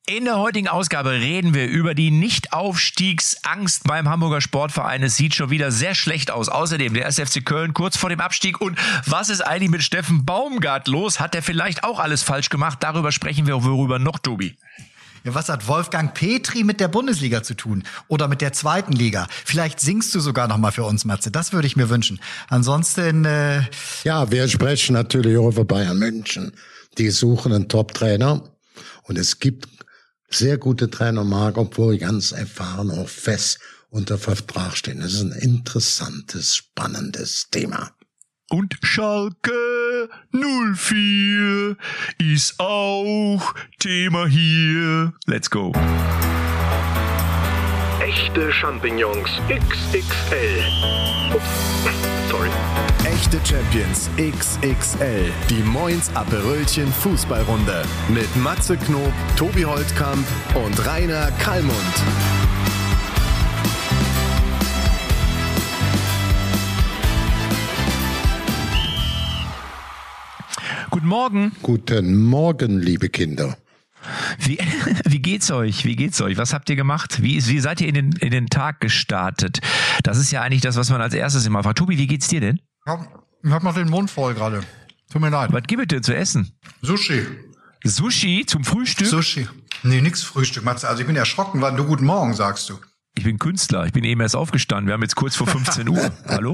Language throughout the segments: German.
In der heutigen Ausgabe reden wir über die Nicht-Aufstiegsangst beim Hamburger Sportverein. Es sieht schon wieder sehr schlecht aus. Außerdem der 1. FC Köln kurz vor dem Abstieg. Und was ist eigentlich mit Steffen Baumgart los? Hat er vielleicht auch alles falsch gemacht? Darüber sprechen wir. Worüber noch, Tobi? Ja, was hat Wolfgang Petri mit der Bundesliga zu tun? Oder mit der zweiten Liga? Vielleicht singst du sogar noch mal für uns, Matze. Das würde ich mir wünschen. Ansonsten... Ja, wir sprechen natürlich auch über Bayern München. Die suchen einen Top-Trainer. Und es gibt sehr gute Trainer, Marc, obwohl ganz erfahren auch fest unter Vertrag stehen. Das ist ein interessantes, spannendes Thema. Und Schalke 04 ist auch Thema hier. Let's go. Echte Champignons XXL. Ups, sorry. Echte Champions XXL. Die Moins Aperölchen Fußballrunde. Mit Matze Knob, Tobi Holtkamp und Rainer Kallmund. Guten Morgen. Guten Morgen, liebe Kinder. Wie geht's euch? Wie geht's euch? Was habt ihr gemacht? Wie seid ihr in den Tag gestartet? Das ist ja eigentlich das, was man als erstes immer fragt. Tobi, wie geht's dir denn? Ich hab noch den Mund voll gerade. Tut mir leid. Was gibt es denn zu essen? Sushi. Sushi zum Frühstück? Sushi. Nee, nix Frühstück, Matze. Also ich bin erschrocken, wann du Guten Morgen sagst du. Ich bin Künstler. Ich bin eben erst aufgestanden. Wir haben jetzt kurz vor 15 Uhr. Hallo?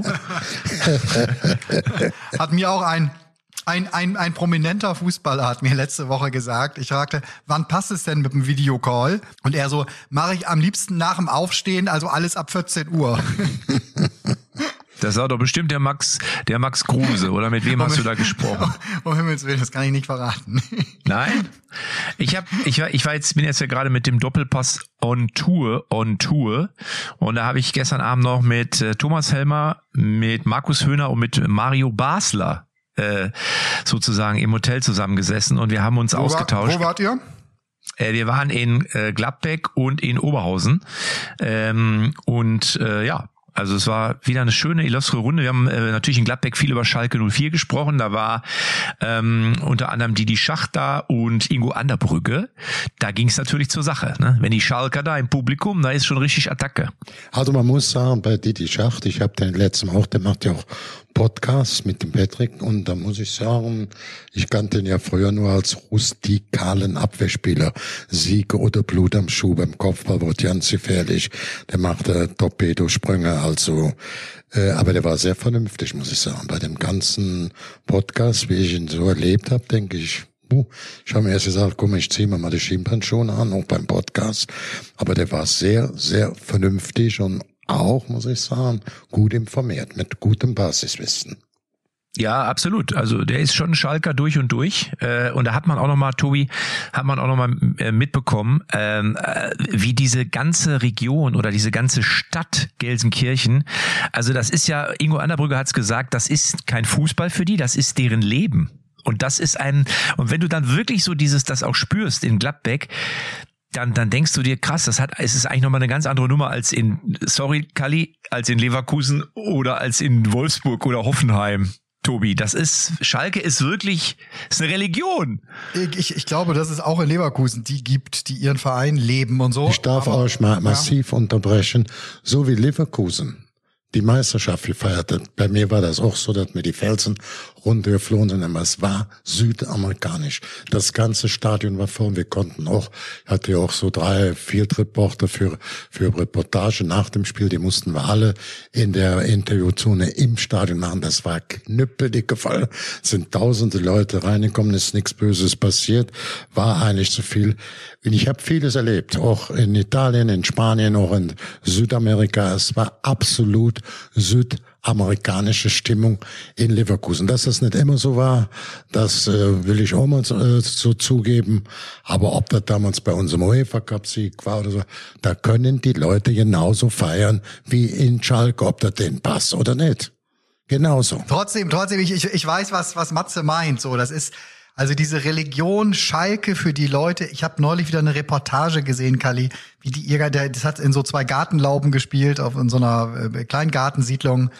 Hat mir auch ein prominenter Fußballer hat mir letzte Woche gesagt, ich fragte, wann passt es denn mit dem Videocall? Und er so, mache ich am liebsten nach dem Aufstehen, also alles ab 14 Uhr. Das war doch bestimmt der Max Kruse, oder mit wem hast du da gesprochen? Um Himmels Willen, das kann ich nicht verraten. Nein? Bin jetzt ja gerade mit dem Doppelpass on Tour. Und da habe ich gestern Abend noch mit Thomas Helmer, mit Markus Höhner und mit Mario Basler sozusagen im Hotel zusammengesessen und wir haben uns ausgetauscht. Wo wart ihr? Wir waren in Gladbeck und in Oberhausen. Also es war wieder eine schöne, illustre Runde. Wir haben natürlich in Gladbeck viel über Schalke 04 gesprochen. Da war unter anderem Didi Schacht da und Ingo Anderbrügge. Da ging es natürlich zur Sache. Ne? Wenn die Schalker da im Publikum, da ist schon richtig Attacke. Also man muss sagen, bei Didi Schacht, ich habe den letzten auch, der macht ja auch Podcast mit dem Patrick und da muss ich sagen, ich kannte ihn ja früher nur als rustikalen Abwehrspieler. Sieg oder Blut am Schuh beim Kopfball wird ganz gefährlich. Der machte Torpedosprünge, also aber der war sehr vernünftig, muss ich sagen. Bei dem ganzen Podcast, wie ich ihn so erlebt habe, denke ich, ich habe mir erst gesagt, komm, ich ziehe mir mal die Schienbeinschoner an, auch beim Podcast. Aber der war sehr, sehr vernünftig und auch, muss ich sagen, gut informiert, mit gutem Basiswissen. Ja, absolut. Also der ist schon Schalker durch und durch. Und da hat man auch nochmal, Tobi, mitbekommen, wie diese ganze Region oder diese ganze Stadt Gelsenkirchen, also das ist ja, Ingo Anderbrügge hat es gesagt, das ist kein Fußball für die, das ist deren Leben. Und das ist und wenn du dann wirklich so das auch spürst in Gladbeck, dann denkst du dir, krass, es ist eigentlich nochmal eine ganz andere Nummer als als in Leverkusen oder als in Wolfsburg oder Hoffenheim. Tobi, Schalke ist eine Religion. Ich glaube, dass es auch in Leverkusen die gibt, die ihren Verein leben und so. Ich darf euch mal massiv unterbrechen, so wie Leverkusen die Meisterschaft gefeiert hat. Bei mir war das auch so, dass mir die Felsen runtergeflohen sind, aber es war südamerikanisch. Das ganze Stadion war voll. Wir konnten auch, ich hatte ja auch so 3 Field-Reporter für Reportage nach dem Spiel, die mussten wir alle in der Interviewzone im Stadion machen. Das war knüppeldicke Fall. Sind tausende Leute reingekommen, ist nichts Böses passiert, war eigentlich zu viel. Und ich habe vieles erlebt, auch in Italien, in Spanien, auch in Südamerika. Es war absolut südamerikanische Stimmung in Leverkusen. Dass das nicht immer so war, das will ich auch mal so zugeben. Aber ob das damals bei unserem UEFA-Cup-Sieg war oder so, da können die Leute genauso feiern wie in Schalke, ob das denen passt oder nicht. Genauso. Trotzdem, ich weiß, was Matze meint. So, das ist also diese Religion Schalke für die Leute. Ich habe neulich wieder eine Reportage gesehen, Kalli, das hat in so 2 Gartenlauben gespielt, in so einer Kleingartensiedlung.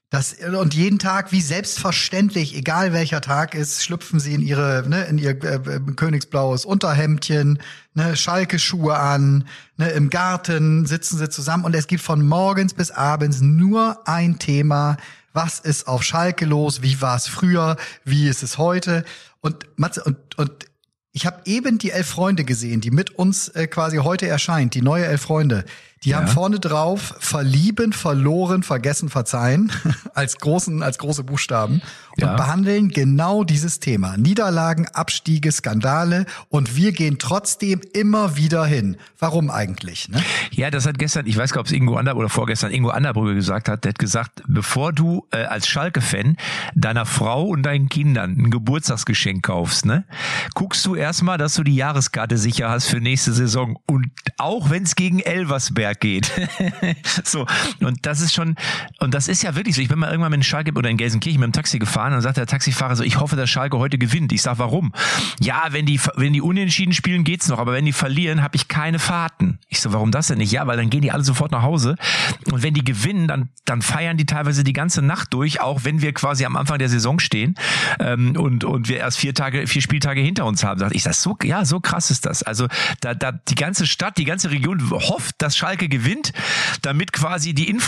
Und jeden Tag, wie selbstverständlich, egal welcher Tag ist, schlüpfen sie in ihr königsblaues Unterhemdchen, Schalke-Schuhe an, im Garten sitzen sie zusammen und es gibt von morgens bis abends nur ein Thema. Was ist auf Schalke los? Wie war es früher? Wie ist es heute? Und Matze, und ich habe eben die 11 Freunde gesehen, die mit uns quasi heute erscheint, die neue 11 Freunde. Die haben vorne drauf verlieben, verloren, vergessen, verzeihen als große Buchstaben und behandeln genau dieses Thema. Niederlagen, Abstiege, Skandale und wir gehen trotzdem immer wieder hin. Warum eigentlich? Ne? Ja, das hat gestern, ich weiß gar nicht, ob es Ingo oder vorgestern Ingo Anderbrügge gesagt hat, der hat gesagt, bevor du als Schalke-Fan deiner Frau und deinen Kindern ein Geburtstagsgeschenk kaufst, ne, guckst du erstmal, dass du die Jahreskarte sicher hast für nächste Saison und auch wenn es gegen Elversberg geht. So, und das ist schon, und das ist ja wirklich so, ich bin mal irgendwann mit Schalke oder in Gelsenkirchen mit dem Taxi gefahren und dann sagt der Taxifahrer so, ich hoffe, dass Schalke heute gewinnt. Ich sag, warum? Ja, wenn die unentschieden spielen, geht's noch, aber wenn die verlieren, habe ich keine Fahrten. Ich so, warum das denn nicht? Ja, weil dann gehen die alle sofort nach Hause und wenn die gewinnen, dann feiern die teilweise die ganze Nacht durch, auch wenn wir quasi am Anfang der Saison stehen und wir erst 4 Spieltage hinter uns haben. Sag ich, das so, ja, so krass ist das. Also da die ganze Stadt, die ganze Region hofft, dass Schalke gewinnt, damit quasi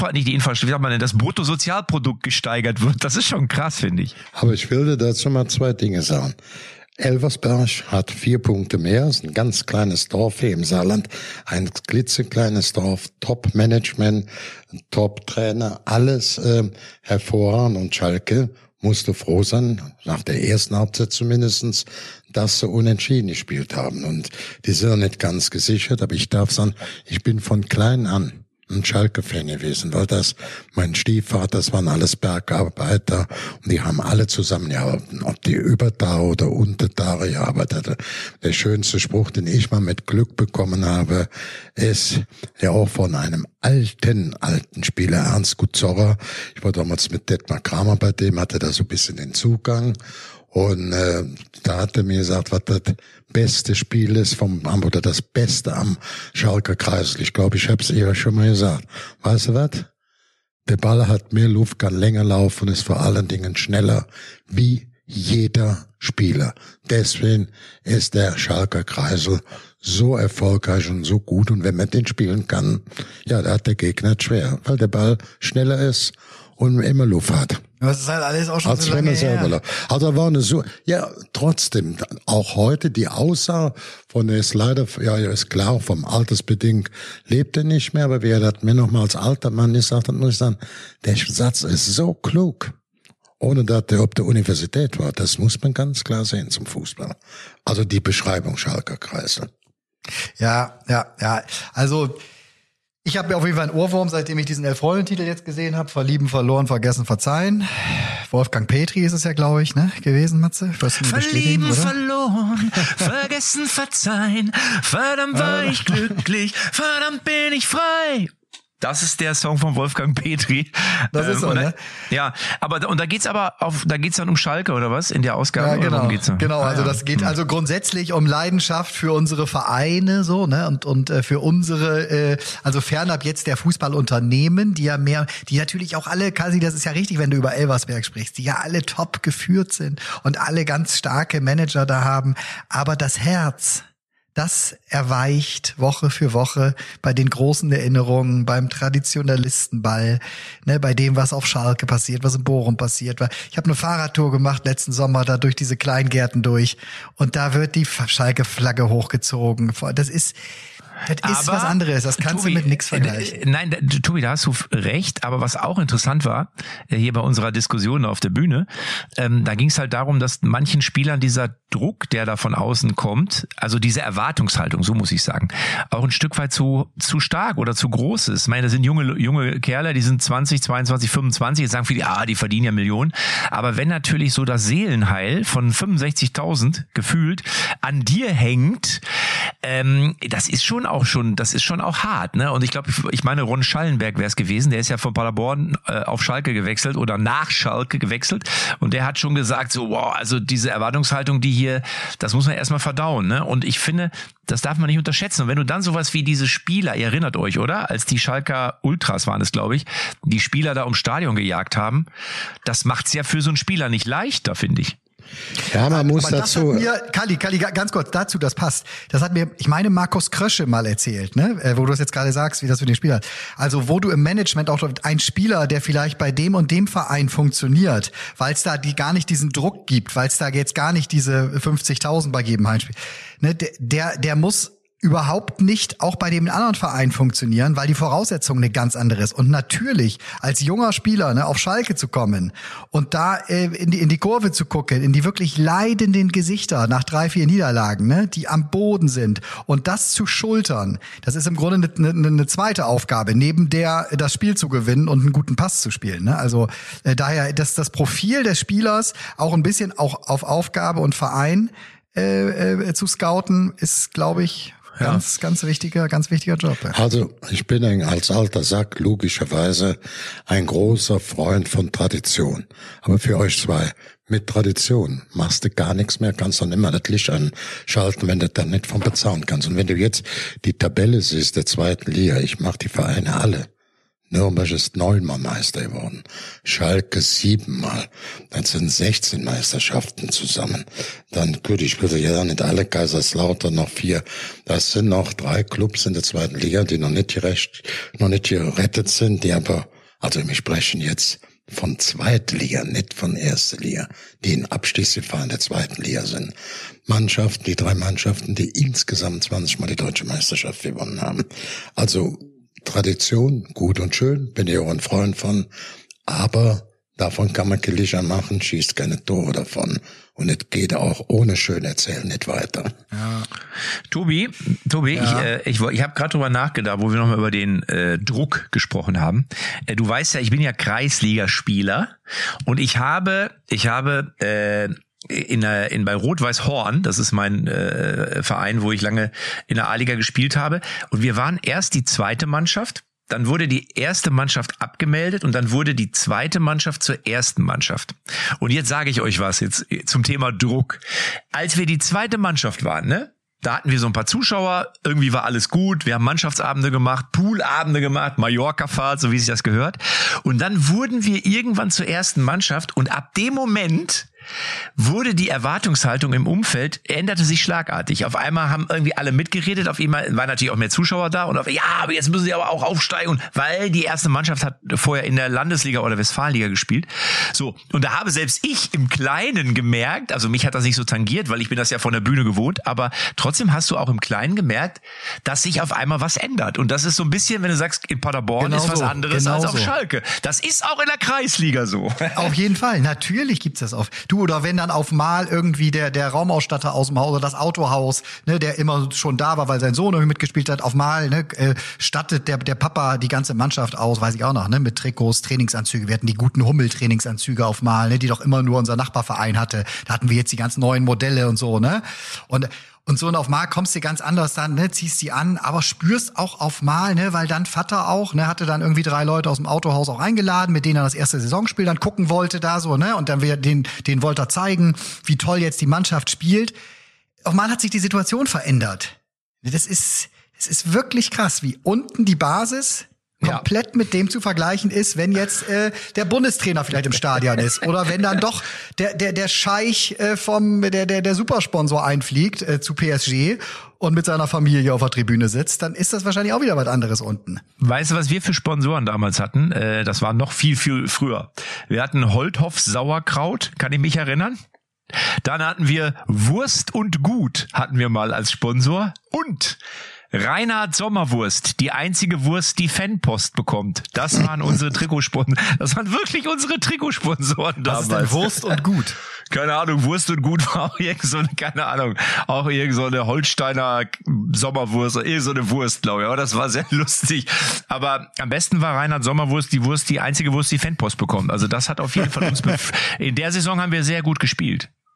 das Bruttosozialprodukt gesteigert wird. Das ist schon krass, finde ich. Aber ich will dir dazu mal 2 Dinge sagen. Elversberg hat 4 Punkte mehr, ist ein ganz kleines Dorf hier im Saarland, ein klitzekleines Dorf, Top-Management, Top-Trainer, alles hervorragend und Schalke musste froh sein, nach der ersten Halbzeit zumindestens, dass sie unentschieden gespielt haben. Und die sind noch nicht ganz gesichert, aber ich darf sagen, ich bin von klein an ein Schalke-Fan gewesen, weil mein Stiefvater, das waren alles Bergarbeiter und die haben alle zusammen gearbeitet, ob die über da oder unter da gearbeitet haben. Der schönste Spruch, den ich mal mit Glück bekommen habe, ist ja auch von einem alten Spieler, Ernst Gutzorrer. Ich war damals mit Detmar Kramer bei dem, hatte da so ein bisschen den Zugang. Und da hat er mir gesagt, was das beste Spiel ist oder das Beste am Schalker Kreisel. Ich glaube, ich habe es ihr schon mal gesagt. Weißt du was? Der Ball hat mehr Luft, kann länger laufen, ist vor allen Dingen schneller wie jeder Spieler. Deswegen ist der Schalker Kreisel so erfolgreich und so gut. Und wenn man den spielen kann, ja, da hat der Gegner schwer, weil der Ball schneller ist und immer Luft hat. Das ist halt alles auch schon so lange her. Also war ja, trotzdem, auch heute die Aussage von der ist leider, ja, ist klar, vom Altersbedingt lebt er nicht mehr, aber wer das mir nochmal als alter Mann gesagt hat, muss ich sagen, der Satz ist so klug. Ohne dass der auf der Universität war. Das muss man ganz klar sehen zum Fußball. Also die Beschreibung Schalker Kreisel. Ja. Also, ich habe auf jeden Fall einen Ohrwurm, seitdem ich diesen 11-Freunde-Titel jetzt gesehen habe. Verlieben, verloren, vergessen, verzeihen. Wolfgang Petri ist es ja, glaube ich, ne, gewesen, Matze? Verlieben, verloren, vergessen, verzeihen. Verdammt war ich glücklich, verdammt bin ich frei. Das ist der Song von Wolfgang Petri. Das ist so, ne? Ja, aber und da geht's dann um Schalke oder was in der Ausgabe? Ja, genau. Oder geht's da? Genau, also das geht also grundsätzlich um Leidenschaft für unsere Vereine so, ne, und für unsere also fernab jetzt der Fußballunternehmen, die natürlich auch alle, Kasi, das ist ja richtig, wenn du über Elversberg sprichst, die ja alle top geführt sind und alle ganz starke Manager da haben, aber das Herz, das erweicht Woche für Woche bei den großen Erinnerungen, beim Traditionalistenball, ne, bei dem, was auf Schalke passiert, was in Bochum passiert. Ich habe eine Fahrradtour gemacht letzten Sommer da durch diese Kleingärten durch und da wird die Schalke-Flagge hochgezogen. Das ist was anderes, das kannst Tobi, du mit nichts vergleichen. Nein, Tobi, da hast du recht, aber was auch interessant war, hier bei unserer Diskussion auf der Bühne, da ging es halt darum, dass manchen Spielern dieser Druck, der da von außen kommt, also diese Erwartungshaltung, so muss ich sagen, auch ein Stück weit zu stark oder zu groß ist. Ich meine, das sind junge Kerle, die sind 20, 22, 25, jetzt sagen viele, die verdienen ja Millionen, aber wenn natürlich so das Seelenheil von 65.000 gefühlt an dir hängt, das ist schon das ist schon auch hart, ne? Und ich glaube, ich meine, Ron Schallenberg wäre es gewesen, der ist ja von Paderborn auf Schalke gewechselt oder nach Schalke gewechselt und der hat schon gesagt, so, wow, also diese Erwartungshaltung, die hier, das muss man erstmal verdauen, ne? Und ich finde, das darf man nicht unterschätzen. Und wenn du dann sowas wie diese Spieler, ihr erinnert euch, oder? Als die Schalker Ultras waren es, glaube ich, die Spieler da ums Stadion gejagt haben, das macht's ja für so einen Spieler nicht leichter, finde ich. Ja, man muss aber dazu. Das hat mir, Kalli, ganz kurz dazu, das passt. Das hat mir, ich meine, Markus Krösche mal erzählt, ne, wo du es jetzt gerade sagst, wie das für den Spieler. Also, wo du im Management auch ein Spieler, der vielleicht bei dem und dem Verein funktioniert, weil es da gar nicht diesen Druck gibt, weil es da jetzt gar nicht diese 50.000 bei jedem Heimspiel, ne, der muss überhaupt nicht auch bei dem anderen Verein funktionieren, weil die Voraussetzung eine ganz andere ist. Und natürlich als junger Spieler, ne, auf Schalke zu kommen und da in die Kurve zu gucken, in die wirklich leidenden Gesichter nach 3-4 Niederlagen, ne, die am Boden sind und das zu schultern, das ist im Grunde eine zweite Aufgabe, neben der das Spiel zu gewinnen und einen guten Pass zu spielen. Ne? Also daher das Profil des Spielers auch ein bisschen auch auf Aufgabe und Verein zu scouten, ist, glaube ich, ganz wichtiger Job. Ja. Also ich bin als alter Sack logischerweise ein großer Freund von Tradition. Aber für euch zwei, mit Tradition machst du gar nichts mehr, kannst dann immer das Licht anschalten, wenn du dann nicht von bezahlen kannst. Und wenn du jetzt die Tabelle siehst der zweiten Liga, ich mach die Vereine alle. Nürnberg ist 9-mal Meister geworden, Schalke 7-mal, dann sind 16 Meisterschaften zusammen. Dann, gut, ich würde ja nicht alle, Kaiserslautern noch 4. Das sind noch 3 Clubs in der zweiten Liga, die noch nicht gerettet sind, die aber, also wir sprechen jetzt von zweiter Liga, nicht von erster Liga, die in Abstiegsgefahr in der zweiten Liga sind. Mannschaften, die 3 Mannschaften, die insgesamt 20-mal die deutsche Meisterschaft gewonnen haben. Also, Tradition, gut und schön, bin ich auch ein Freund von, aber davon kann man Kilischer machen, schießt keine Tore davon und es geht auch ohne schön erzählen nicht weiter. Ja. Tobi, ja. Ich habe gerade drüber nachgedacht, wo wir nochmal über den Druck gesprochen haben. Du weißt ja, ich bin ja Kreisligaspieler und ich habe bei Rot-Weiß Horn, das ist mein Verein, wo ich lange in der A-Liga gespielt habe. Und wir waren erst die zweite Mannschaft, dann wurde die erste Mannschaft abgemeldet und dann wurde die zweite Mannschaft zur ersten Mannschaft. Und jetzt sage ich euch was jetzt zum Thema Druck. Als wir die zweite Mannschaft waren, ne? Da hatten wir so ein paar Zuschauer, irgendwie war alles gut, wir haben Mannschaftsabende gemacht, Poolabende gemacht, Mallorca-Fahrt, so wie sich das gehört. Und dann wurden wir irgendwann zur ersten Mannschaft und ab dem Moment wurde die Erwartungshaltung im Umfeld, änderte sich schlagartig. Auf einmal haben irgendwie alle mitgeredet, auf einmal waren natürlich auch mehr Zuschauer da und aber jetzt müssen sie aber auch aufsteigen, weil die erste Mannschaft hat vorher in der Landesliga oder Westfalenliga gespielt. So, und da habe selbst ich im Kleinen gemerkt, also mich hat das nicht so tangiert, weil ich bin das ja von der Bühne gewohnt, aber trotzdem hast du auch im Kleinen gemerkt, dass sich auf einmal was ändert. Und das ist so ein bisschen, wenn du sagst, in Paderborn ist was anderes als auf Schalke. Das ist auch in der Kreisliga so. Auf jeden Fall, natürlich gibt's das oft. Oder wenn dann auf mal irgendwie der Raumausstatter aus dem Haus oder das Autohaus, ne, der immer schon da war, weil sein Sohn irgendwie mitgespielt hat, auf mal, ne, stattet der Papa die ganze Mannschaft aus, weiß ich auch noch, ne, mit Trikots, Trainingsanzüge. Wir hatten die guten Hummel-Trainingsanzüge auf mal, ne, die doch immer nur unser Nachbarverein hatte. Da hatten wir jetzt die ganz neuen Modelle und so, ne? Und so und auf mal kommst du ganz anders dann, ne, ziehst die an, aber spürst auch auf mal, ne, weil dann Vater auch, ne, hatte dann irgendwie 3 Leute aus dem Autohaus auch eingeladen, mit denen er das erste Saisonspiel dann gucken wollte da so, ne, und dann den wollte er zeigen, wie toll jetzt die Mannschaft spielt. Auf mal hat sich die Situation verändert. Das ist wirklich krass, wie unten die Basis komplett mit dem zu vergleichen ist, wenn jetzt der Bundestrainer vielleicht im Stadion ist oder wenn dann doch der Scheich der Supersponsor einfliegt zu PSG und mit seiner Familie auf der Tribüne sitzt, dann ist das wahrscheinlich auch wieder was anderes unten. Weißt du, was wir für Sponsoren damals hatten? Das war noch viel, viel früher. Wir hatten Holthoff Sauerkraut, kann ich mich erinnern? Dann hatten wir Wurst und Gut, hatten wir mal als Sponsor, und Reinhard Sommerwurst, die einzige Wurst, die Fanpost bekommt. Das waren unsere Trikotsponsoren. Das waren wirklich unsere Trikotsponsoren damals. Was ist denn Wurst und Gut? Keine Ahnung, Wurst und Gut war auch irgend so eine Holsteiner Sommerwurst oder irgend so eine Wurst, glaube ich. Aber das war sehr lustig. Aber am besten war Reinhard Sommerwurst die einzige Wurst, die Fanpost bekommt. Also das hat auf jeden Fall in der Saison haben wir sehr gut gespielt.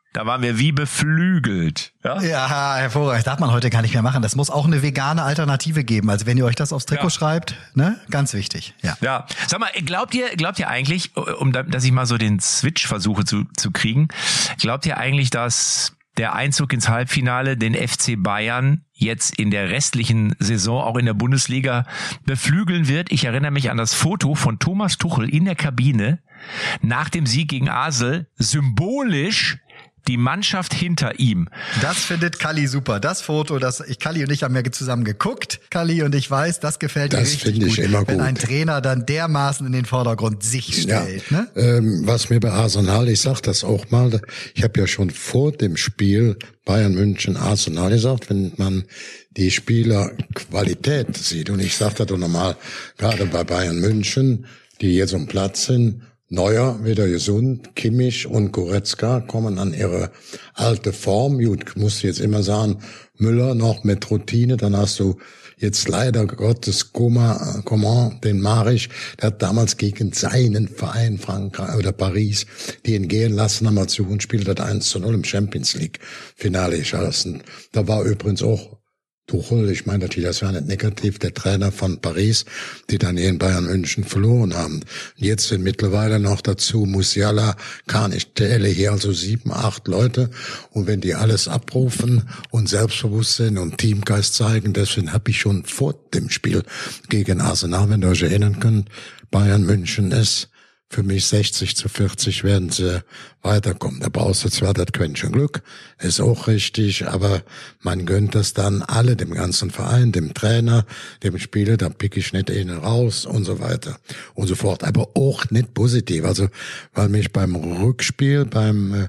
Da waren wir wie beflügelt. Ja, hervorragend. Darf man heute gar nicht mehr machen. Das muss auch eine vegane Alternative geben. Also wenn ihr euch das aufs Trikot schreibt, ne, ganz wichtig. Ja. Sag mal, glaubt ihr eigentlich, dass ich mal so den Switch versuche zu kriegen, glaubt ihr eigentlich, dass der Einzug ins Halbfinale den FC Bayern jetzt in der restlichen Saison auch in der Bundesliga beflügeln wird? Ich erinnere mich an das Foto von Thomas Tuchel in der Kabine nach dem Sieg gegen Basel, symbolisch die Mannschaft hinter ihm. Das findet Kalli super. Das Foto, Kalli und ich haben ja zusammen geguckt. Kalli und ich weiß, das gefällt mir richtig gut. Das finde ich immer gut. Wenn ein Trainer dann dermaßen in den Vordergrund sich stellt. Ja. Ne? Was mir bei Arsenal, ich sag das auch mal, ich habe ja schon vor dem Spiel Bayern München Arsenal gesagt, wenn man die Spielerqualität sieht, und ich sag das doch nochmal, gerade bei Bayern München, die jetzt um Platz sind, Neuer, wieder gesund, Kimmich und Goretzka kommen an ihre alte Form. Gut, musst du jetzt immer sagen, Müller noch mit Routine, dann hast du jetzt leider Gottes Coman, den Marich, der hat damals gegen seinen Verein Frankreich oder Paris, die ihn gehen lassen, haben wir zu und spielt das 1:0 im Champions League Finale geschossen. Da war übrigens auch Tuchel, ich meine natürlich, das war nicht negativ, der Trainer von Paris, die dann hier in Bayern München verloren haben. Jetzt sind mittlerweile noch dazu Musiala, Kanitele hier, also 7, 8 Leute. Und wenn die alles abrufen und Selbstbewusstsein und Teamgeist zeigen, deswegen habe ich schon vor dem Spiel gegen Arsenal, wenn ihr euch erinnern könnt, Bayern München ist für mich 60-40 werden sie weiterkommen. Da brauchst du zwar das Quäntchen Glück, ist auch richtig, aber man gönnt das dann alle, dem ganzen Verein, dem Trainer, dem Spieler, dann pick ich nicht einen raus und so weiter und so fort. Aber auch nicht positiv. Also, weil mich beim Rückspiel, beim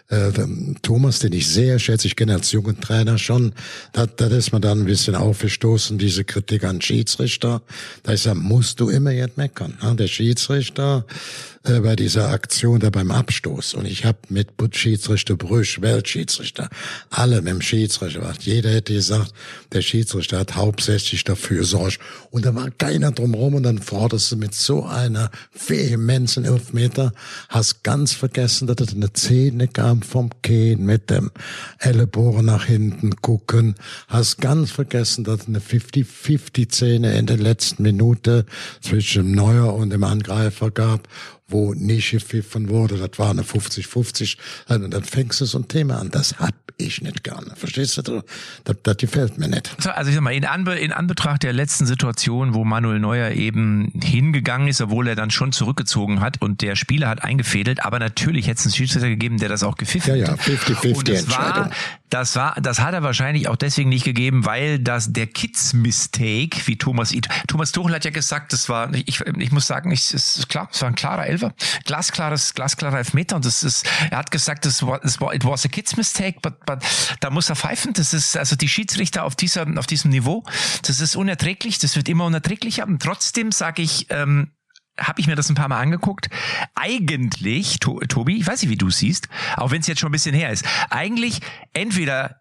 Thomas, den ich sehr schätze, ich kenne als jungen Trainer schon, da ist man dann ein bisschen aufgestoßen, diese Kritik an Schiedsrichter. Da ist ja, musst du immer jetzt meckern. Ne? Der Schiedsrichter bei dieser Aktion da beim Abstoß. Und ich habe mit Schiedsrichter Brüsch, Weltschiedsrichter, alle mit dem Schiedsrichter gemacht. Jeder hätte gesagt, der Schiedsrichter hat hauptsächlich dafür gesorgt. Und da war keiner drumherum und dann forderst du mit so einer Vehemenz in Elfmeter, hast ganz vergessen, dass es eine Szene gab vom Kehn mit dem Ellenbogen nach hinten gucken, hast ganz vergessen, dass es eine 50-50-Szene in der letzten Minute zwischen dem Neuer und dem Angreifer gab, wo nicht gepfiffen wurde, das war eine 50-50, und dann fängst du so ein Thema an, das hab ich nicht gerne, verstehst du? Das gefällt mir nicht. Also ich sag mal, in Anbetracht der letzten Situation, wo Manuel Neuer eben hingegangen ist, obwohl er dann schon zurückgezogen hat und der Spieler hat eingefädelt, aber natürlich hätte es einen Schiedsrichter gegeben, der das auch gepfiffen hätte. Ja, 50-50 Entscheidung. Das hat er wahrscheinlich auch deswegen nicht gegeben, weil der Kids-Mistake, wie Thomas Tuchel hat ja gesagt, das war, ich muss sagen, ist klar, es war ein klarer Elfer, glasklarer Elfmeter, und er hat gesagt, it was a Kids Mistake, but da muss er pfeifen. Das ist, also die Schiedsrichter auf diesem Niveau, das ist unerträglich, das wird immer unerträglicher, und trotzdem sage ich, habe ich mir das ein paar Mal angeguckt. Eigentlich, Tobi, ich weiß nicht, wie du es siehst, auch wenn es jetzt schon ein bisschen her ist, eigentlich entweder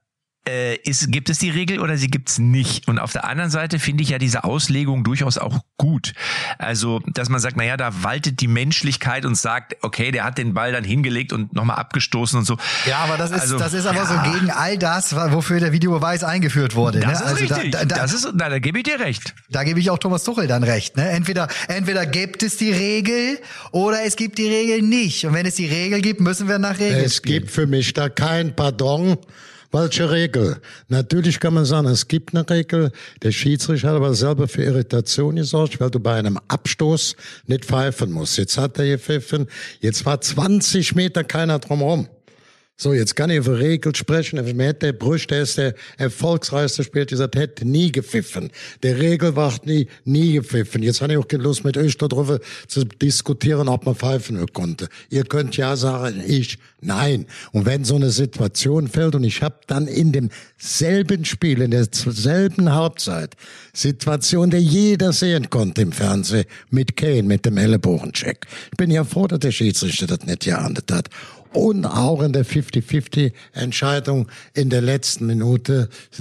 gibt es die Regel oder sie gibt's nicht. Und auf der anderen Seite finde ich ja diese Auslegung durchaus auch gut. Also, dass man sagt, naja, da waltet die Menschlichkeit und sagt, okay, der hat den Ball dann hingelegt und nochmal abgestoßen und so. Ja, aber das ist aber so gegen all das, wofür der Videobeweis eingeführt wurde. Das ne? ist richtig. Da gebe ich dir recht. Da gebe ich auch Thomas Tuchel dann recht. Ne? Entweder gibt es die Regel oder es gibt die Regel nicht. Und wenn es die Regel gibt, müssen wir nach Regeln spielen. Es gibt für mich da kein Pardon. Welche Regel? Natürlich kann man sagen, es gibt eine Regel. Der Schiedsrichter hat aber selber für Irritation gesorgt, weil du bei einem Abstoß nicht pfeifen musst. Jetzt hat er gepfiffen. Jetzt war 20 Meter keiner drumherum. So, jetzt kann ich über Regel sprechen. Der Brüsch, der ist der erfolgsreichste Spieler, dieser hätte nie gepfiffen. Der Regel war nie gepfiffen. Jetzt habe ich auch keine Lust, mit euch darüber zu diskutieren, ob man pfeifen konnte. Ihr könnt ja sagen, ich nein. Und wenn so eine Situation fällt, und ich habe dann in demselben Spiel, in derselben Halbzeit, Situation, die jeder sehen konnte im Fernsehen, mit Kane, mit dem Ellenbogencheck. Ich bin ja froh, dass der Schiedsrichter das nicht geahndet hat. Und auch in der 50-50-Entscheidung in der letzten Minute nicht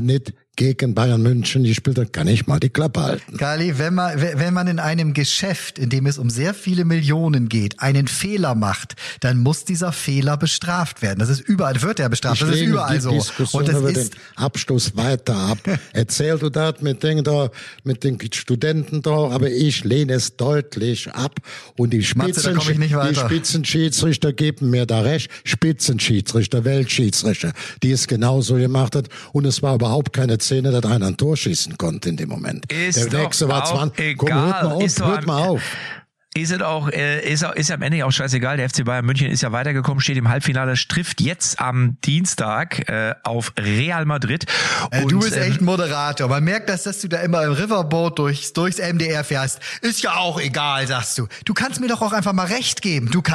gegen Bayern München gespielt hat, kann ich mal die Klappe halten. Kali, wenn man in einem Geschäft, in dem es um sehr viele Millionen geht, einen Fehler macht, dann muss dieser Fehler bestraft werden. Das ist überall, wird er bestraft. Das ist überall so. Und das über den Abschluss weiter ab. Erzähl du das mit den Studenten da, aber ich lehne es deutlich ab. Und die Spitzenschiedsrichter geben mir da recht. Spitzenschiedsrichter, Weltschiedsrichter, die es genauso gemacht hat. Und es war überhaupt keine Szene, dass einer ein Tor schießen konnte in dem Moment. Der Wechsel war 20. Komm, hört mal auf. Ist am Ende auch scheißegal. Der FC Bayern München ist ja weitergekommen, steht im Halbfinale, trifft jetzt am Dienstag auf Real Madrid. Und, du bist echt ein Moderator. Man merkt, dass du da immer im Riverboat durchs MDR fährst. Ist ja auch egal, sagst du. Du kannst mir doch auch einfach mal recht geben. Und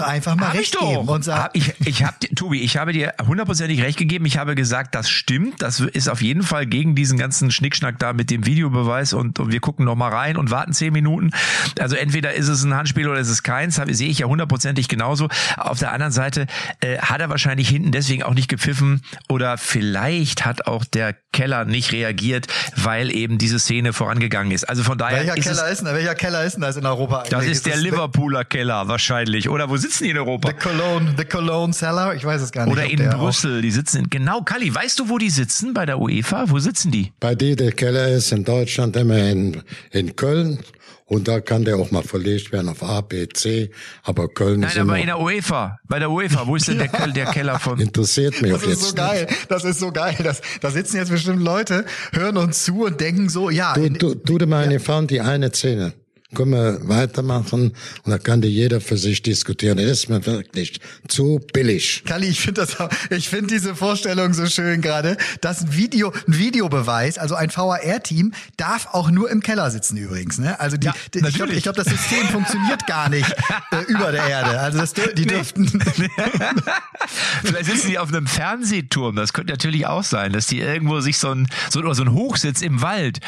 Tobi, ich habe dir 100%ig recht gegeben. Ich habe gesagt, das stimmt. Das ist auf jeden Fall gegen diesen ganzen Schnickschnack da mit dem Videobeweis und wir gucken noch mal rein und warten 10 Minuten. Also entweder ist es ein Handspiel oder ist es keins, sehe ich ja 100%ig genauso. Auf der anderen Seite hat er wahrscheinlich hinten deswegen auch nicht gepfiffen oder vielleicht hat auch der Keller nicht reagiert, weil eben diese Szene vorangegangen ist. Also von daher welcher Keller ist denn das in Europa eigentlich? Das ist der Liverpooler Keller wahrscheinlich. Oder wo sitzen die in Europa? The Cologne Cellar? Ich weiß es gar nicht. Oder in Brüssel. Die sitzen genau, Kalli, weißt du, wo die sitzen bei der UEFA? Wo sitzen die? Bei dir, der Keller ist in Deutschland immer in Köln. Und da kann der auch mal verlegt werden auf A, B, C. Aber Köln ist aber in der UEFA. Bei der UEFA. Wo ist denn der Keller von? Interessiert mich jetzt nicht. Das ist so geil. Da sitzen jetzt bestimmt Leute, hören uns zu und denken so, ja. Du dir mal eine Fahne, die eine Szene. Können wir weitermachen und da kann dir jeder für sich diskutieren. Das ist mir wirklich zu billig. Kalli, ich finde diese Vorstellung so schön gerade, dass ein Videobeweis, also ein VAR-Team, darf auch nur im Keller sitzen übrigens. Ne? Also ich glaube, das System funktioniert gar nicht über der Erde. Also dürften. Vielleicht sitzen die auf einem Fernsehturm. Das könnte natürlich auch sein, dass die irgendwo sich so ein Hochsitz im Wald.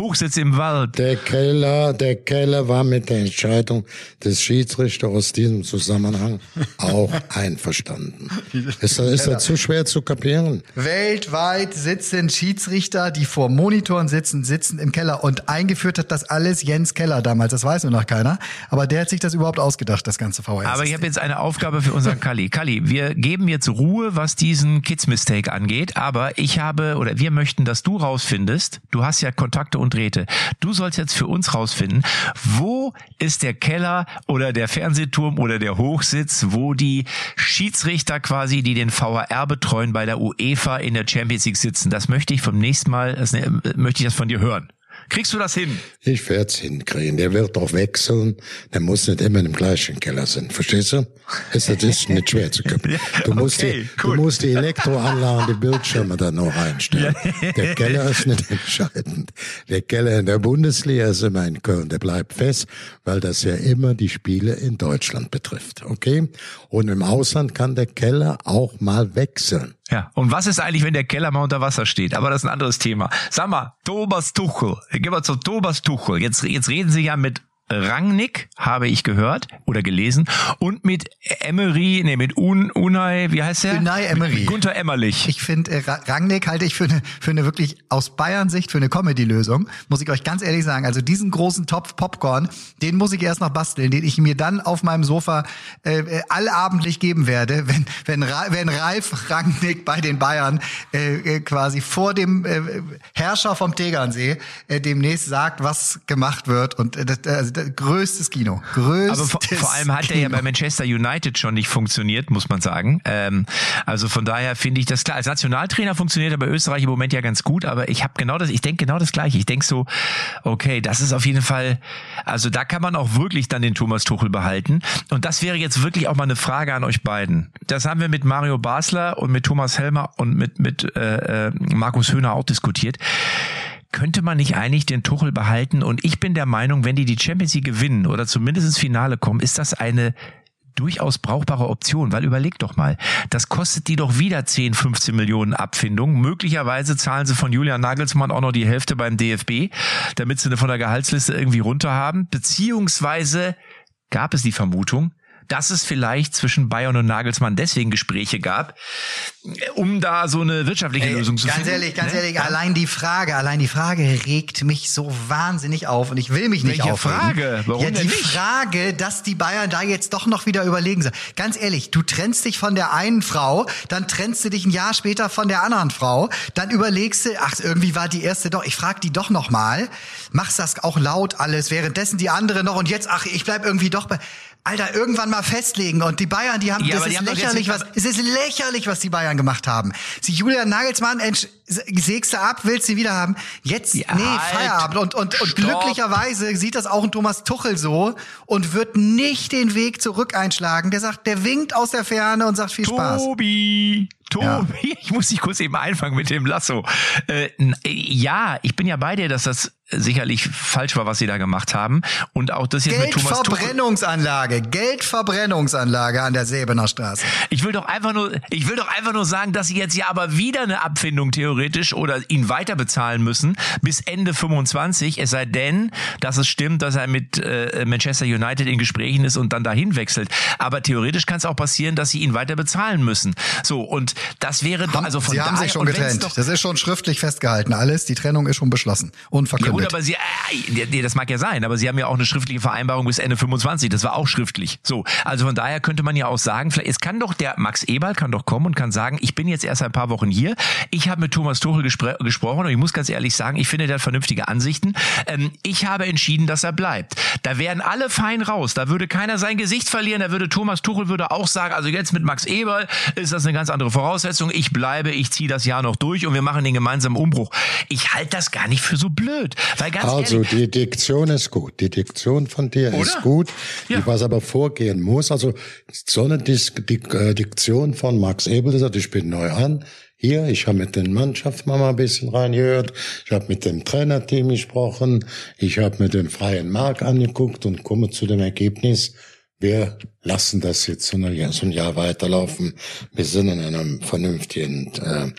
Der Keller war mit der Entscheidung des Schiedsrichters aus diesem Zusammenhang auch einverstanden. Ist das zu schwer zu kapieren? Weltweit sitzen Schiedsrichter, die vor Monitoren sitzen im Keller. Und eingeführt hat das alles Jens Keller damals. Das weiß nur noch keiner. Aber der hat sich das überhaupt ausgedacht, das ganze VHS. Aber ich habe jetzt eine Aufgabe für unseren Kalli. Kalli, wir geben jetzt Ruhe, was diesen Kids-Mistake angeht. Aber wir möchten, dass du rausfindest. Du hast ja Kontakte und Drähte. Du sollst jetzt für uns rausfinden, wo ist der Keller oder der Fernsehturm oder der Hochsitz, wo die Schiedsrichter quasi, die den VAR betreuen, bei der UEFA in der Champions League sitzen. Das möchte ich möchte ich das von dir hören. Kriegst du das hin? Ich werde es hinkriegen. Der wird auch wechseln. Der muss nicht immer im gleichen Keller sein. Verstehst du? Das ist nicht schwer zu kapieren. Du musst die Elektroanlagen, die Bildschirme da noch einstellen. Der Keller ist nicht entscheidend. Der Keller in der Bundesliga ist immer in Köln. Der bleibt fest, weil das ja immer die Spiele in Deutschland betrifft. Okay? Und im Ausland kann der Keller auch mal wechseln. Ja, und was ist eigentlich, wenn der Keller mal unter Wasser steht? Aber das ist ein anderes Thema. Sag mal, Thomas Tuchel. Gehen wir zu Thomas Tuchel. Jetzt reden Sie ja mit Rangnick, habe ich gehört oder gelesen, und mit Unai, wie heißt der? Unai Emery. Gunter Emmerlich. Ich finde, Rangnick halte ich für eine wirklich aus Bayern-Sicht für eine Comedy-Lösung, muss ich euch ganz ehrlich sagen. Also diesen großen Topf Popcorn, den muss ich erst noch basteln, den ich mir dann auf meinem Sofa allabendlich geben werde, wenn Ralf Rangnick bei den Bayern quasi vor dem Herrscher vom Tegernsee demnächst sagt, was gemacht wird. Und größtes Kino. Aber vor allem hat er ja bei Manchester United schon nicht funktioniert, muss man sagen. Also von daher finde ich das klar. Als Nationaltrainer funktioniert er bei Österreich im Moment ja ganz gut, aber ich denke genau das Gleiche. Ich denke so, okay, das ist auf jeden Fall, also da kann man auch wirklich dann den Thomas Tuchel behalten. Und das wäre jetzt wirklich auch mal eine Frage an euch beiden. Das haben wir mit Mario Basler und mit Thomas Helmer und mit Markus Höhner auch diskutiert. Könnte man nicht eigentlich den Tuchel behalten? Und ich bin der Meinung, wenn die Champions League gewinnen oder zumindest ins Finale kommen, ist das eine durchaus brauchbare Option, weil überleg doch mal, das kostet die doch wieder 10, 15 Millionen Abfindung. Möglicherweise zahlen sie von Julian Nagelsmann auch noch die Hälfte beim DFB, damit sie eine von der Gehaltsliste irgendwie runter haben. Beziehungsweise gab es die Vermutung, dass es vielleicht zwischen Bayern und Nagelsmann deswegen Gespräche gab, um da so eine wirtschaftliche Lösung zu finden. Ganz ehrlich, allein die Frage regt mich so wahnsinnig auf und ich will mich nicht aufregen. Welche Frage? Warum denn nicht? Frage, dass die Bayern da jetzt doch noch wieder überlegen sind. Ganz ehrlich, du trennst dich von der einen Frau, dann trennst du dich ein Jahr später von der anderen Frau, dann überlegst du, ach, irgendwie war die erste doch, ich frag die doch noch mal, machst das auch laut alles, währenddessen die andere noch und jetzt, ach, ich bleib irgendwie doch bei... Alter, irgendwann mal festlegen. Und die Bayern, die haben, es ist lächerlich, was die Bayern gemacht haben. Sie Julian Nagelsmann, sägst du ab, willst sie wieder haben. Jetzt, Feierabend. Und glücklicherweise sieht das auch ein Thomas Tuchel so und wird nicht den Weg zurück einschlagen. Der winkt aus der Ferne und sagt viel Spaß. Tobi, ich muss dich kurz eben einfangen mit dem Lasso. Ja, ich bin ja bei dir, dass das sicherlich falsch war, was sie da gemacht haben. Und auch das jetzt mit Thomas Tuchel. Geldverbrennungsanlage an der Säbener Straße. Ich will doch einfach nur sagen, dass sie jetzt ja aber wieder eine Abfindung theoretisch oder ihn weiter bezahlen müssen bis Ende 25. Es sei denn, dass es stimmt, dass er mit Manchester United in Gesprächen ist und dann dahin wechselt. Aber theoretisch kann es auch passieren, dass sie ihn weiter bezahlen müssen. So, und das wäre doch, also von daher. Sie haben sich schon getrennt. Das ist schon schriftlich festgehalten. Alles, die Trennung ist schon beschlossen und verkündet. Ja gut, aber das mag ja sein, aber sie haben ja auch eine schriftliche Vereinbarung bis Ende 25. Das war auch schriftlich. So, also von daher könnte man ja auch sagen, vielleicht, es kann doch der Max Eberl kann doch kommen und kann sagen, ich bin jetzt erst ein paar Wochen hier. Ich habe mit Thomas Tuchel gesprochen und ich muss ganz ehrlich sagen, ich finde, der hat vernünftige Ansichten. Ich habe entschieden, dass er bleibt. Da wären alle fein raus. Da würde keiner sein Gesicht verlieren. Da würde Thomas Tuchel auch sagen, also jetzt mit Max Eberl ist das eine ganz andere Voraussetzung. Ich bleibe, ich ziehe das Jahr noch durch und wir machen den gemeinsamen Umbruch. Ich halte das gar nicht für so blöd. Weil ganz ehrlich, die Diktion ist gut. Die Diktion von dir ist gut. Ja. Was aber vorgehen muss, also so eine Diktion von Max Eberl sagt, ich bin neu an. Hier, ich habe mit den Mannschaften mal ein bisschen reingehört. Ich habe mit dem Trainerteam gesprochen. Ich habe mit dem freien Markt angeguckt und komme zu dem Ergebnis, wir lassen das jetzt so ein Jahr weiterlaufen. Wir sind in einem vernünftigen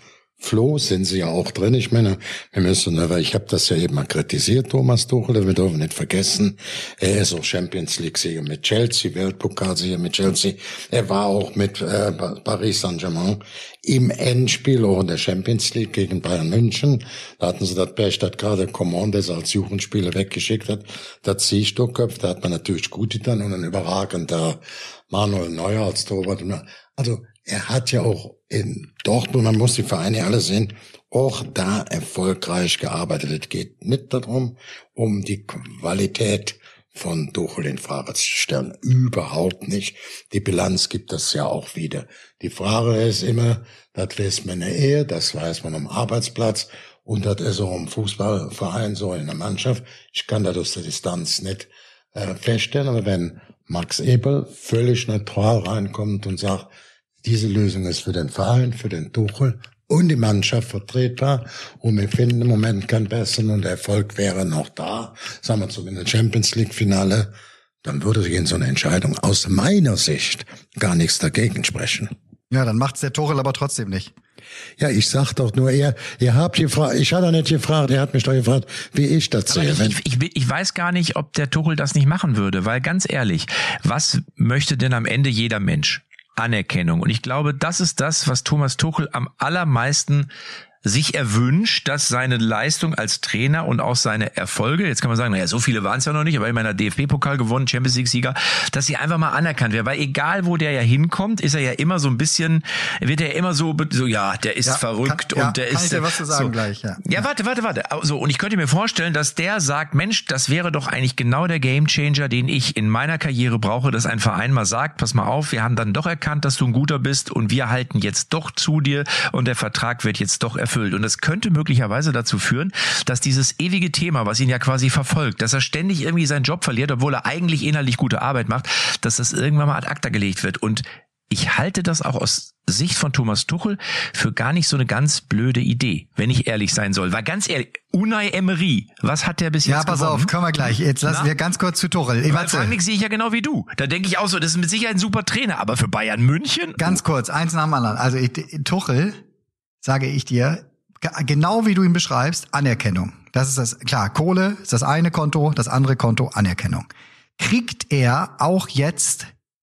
Flow, sind sie ja auch drin. Ich meine, wir müssen, weil ich habe das ja eben mal kritisiert, Thomas Tuchel, wir dürfen nicht vergessen, er ist auch Champions League-Sieger mit Chelsea, Weltpokalsieger mit Chelsea. Er war auch mit Paris Saint-Germain im Endspiel auch in der Champions League gegen Bayern München. Da hatten sie das Pech, dass gerade Coman, der sie als Jugendspieler weggeschickt hat, das Ziehstockköpf, da hat man natürlich gut getan und ein überragender Manuel Neuer als Torwart. Also er hat ja auch in Dortmund, man muss die Vereine alle sehen, auch da erfolgreich gearbeitet. Es geht nicht darum, um die Qualität von Tuchel in Frage zu stellen. Überhaupt nicht. Die Bilanz gibt das ja auch wieder. Die Frage ist immer, das weiß man eher, das weiß man am Arbeitsplatz und das ist auch im Fußballverein so in der Mannschaft. Ich kann das aus der Distanz nicht feststellen, aber wenn Max Eberl völlig neutral reinkommt und sagt, diese Lösung ist für den Verein, für den Tuchel und die Mannschaft vertretbar und wir finden im Moment keinen besseren und der Erfolg wäre noch da, sagen wir zumindest Champions League Finale, dann würde sich in so einer Entscheidung aus meiner Sicht gar nichts dagegen sprechen. Ja, dann macht's der Tuchel aber trotzdem nicht. Ja, ich sag doch nur, ihr habt gefragt, ich hatte nicht gefragt, er hat mich doch gefragt, wie ich das sehe. Ich weiß gar nicht, ob der Tuchel das nicht machen würde, weil ganz ehrlich, was möchte denn am Ende jeder Mensch? Anerkennung. Und ich glaube, das ist das, was Thomas Tuchel am allermeisten sich erwünscht, dass seine Leistung als Trainer und auch seine Erfolge, jetzt kann man sagen, naja, so viele waren es ja noch nicht, aber ich meine, DFB-Pokal gewonnen, Champions League-Sieger, dass sie einfach mal anerkannt werden, weil egal, wo der ja hinkommt, ist er ja immer so ein bisschen, wird er ja immer so, ja, der ist verrückt und der ist... Kann ich dir was zu sagen gleich, ja. Ja, warte. So, und ich könnte mir vorstellen, dass der sagt, Mensch, das wäre doch eigentlich genau der Gamechanger, den ich in meiner Karriere brauche, dass ein Verein mal sagt, pass mal auf, wir haben dann doch erkannt, dass du ein guter bist und wir halten jetzt doch zu dir und der Vertrag wird jetzt doch erfüllt. Und das könnte möglicherweise dazu führen, dass dieses ewige Thema, was ihn ja quasi verfolgt, dass er ständig irgendwie seinen Job verliert, obwohl er eigentlich inhaltlich gute Arbeit macht, dass das irgendwann mal ad acta gelegt wird. Und ich halte das auch aus Sicht von Thomas Tuchel für gar nicht so eine ganz blöde Idee, wenn ich ehrlich sein soll. Weil ganz ehrlich, Unai Emery, was hat der bis jetzt gewonnen? Ja, pass auf, können wir gleich. Jetzt lassen wir ganz kurz zu Tuchel. Weil Rangnick sehe ich ja genau wie du. Da denke ich auch so, das ist mit Sicherheit ein super Trainer, aber für Bayern München? Ganz kurz, eins nach dem anderen. Also Tuchel, sage ich dir, genau wie du ihn beschreibst, Anerkennung. Das ist das, klar, Kohle ist das eine Konto, das andere Konto Anerkennung. Kriegt er auch jetzt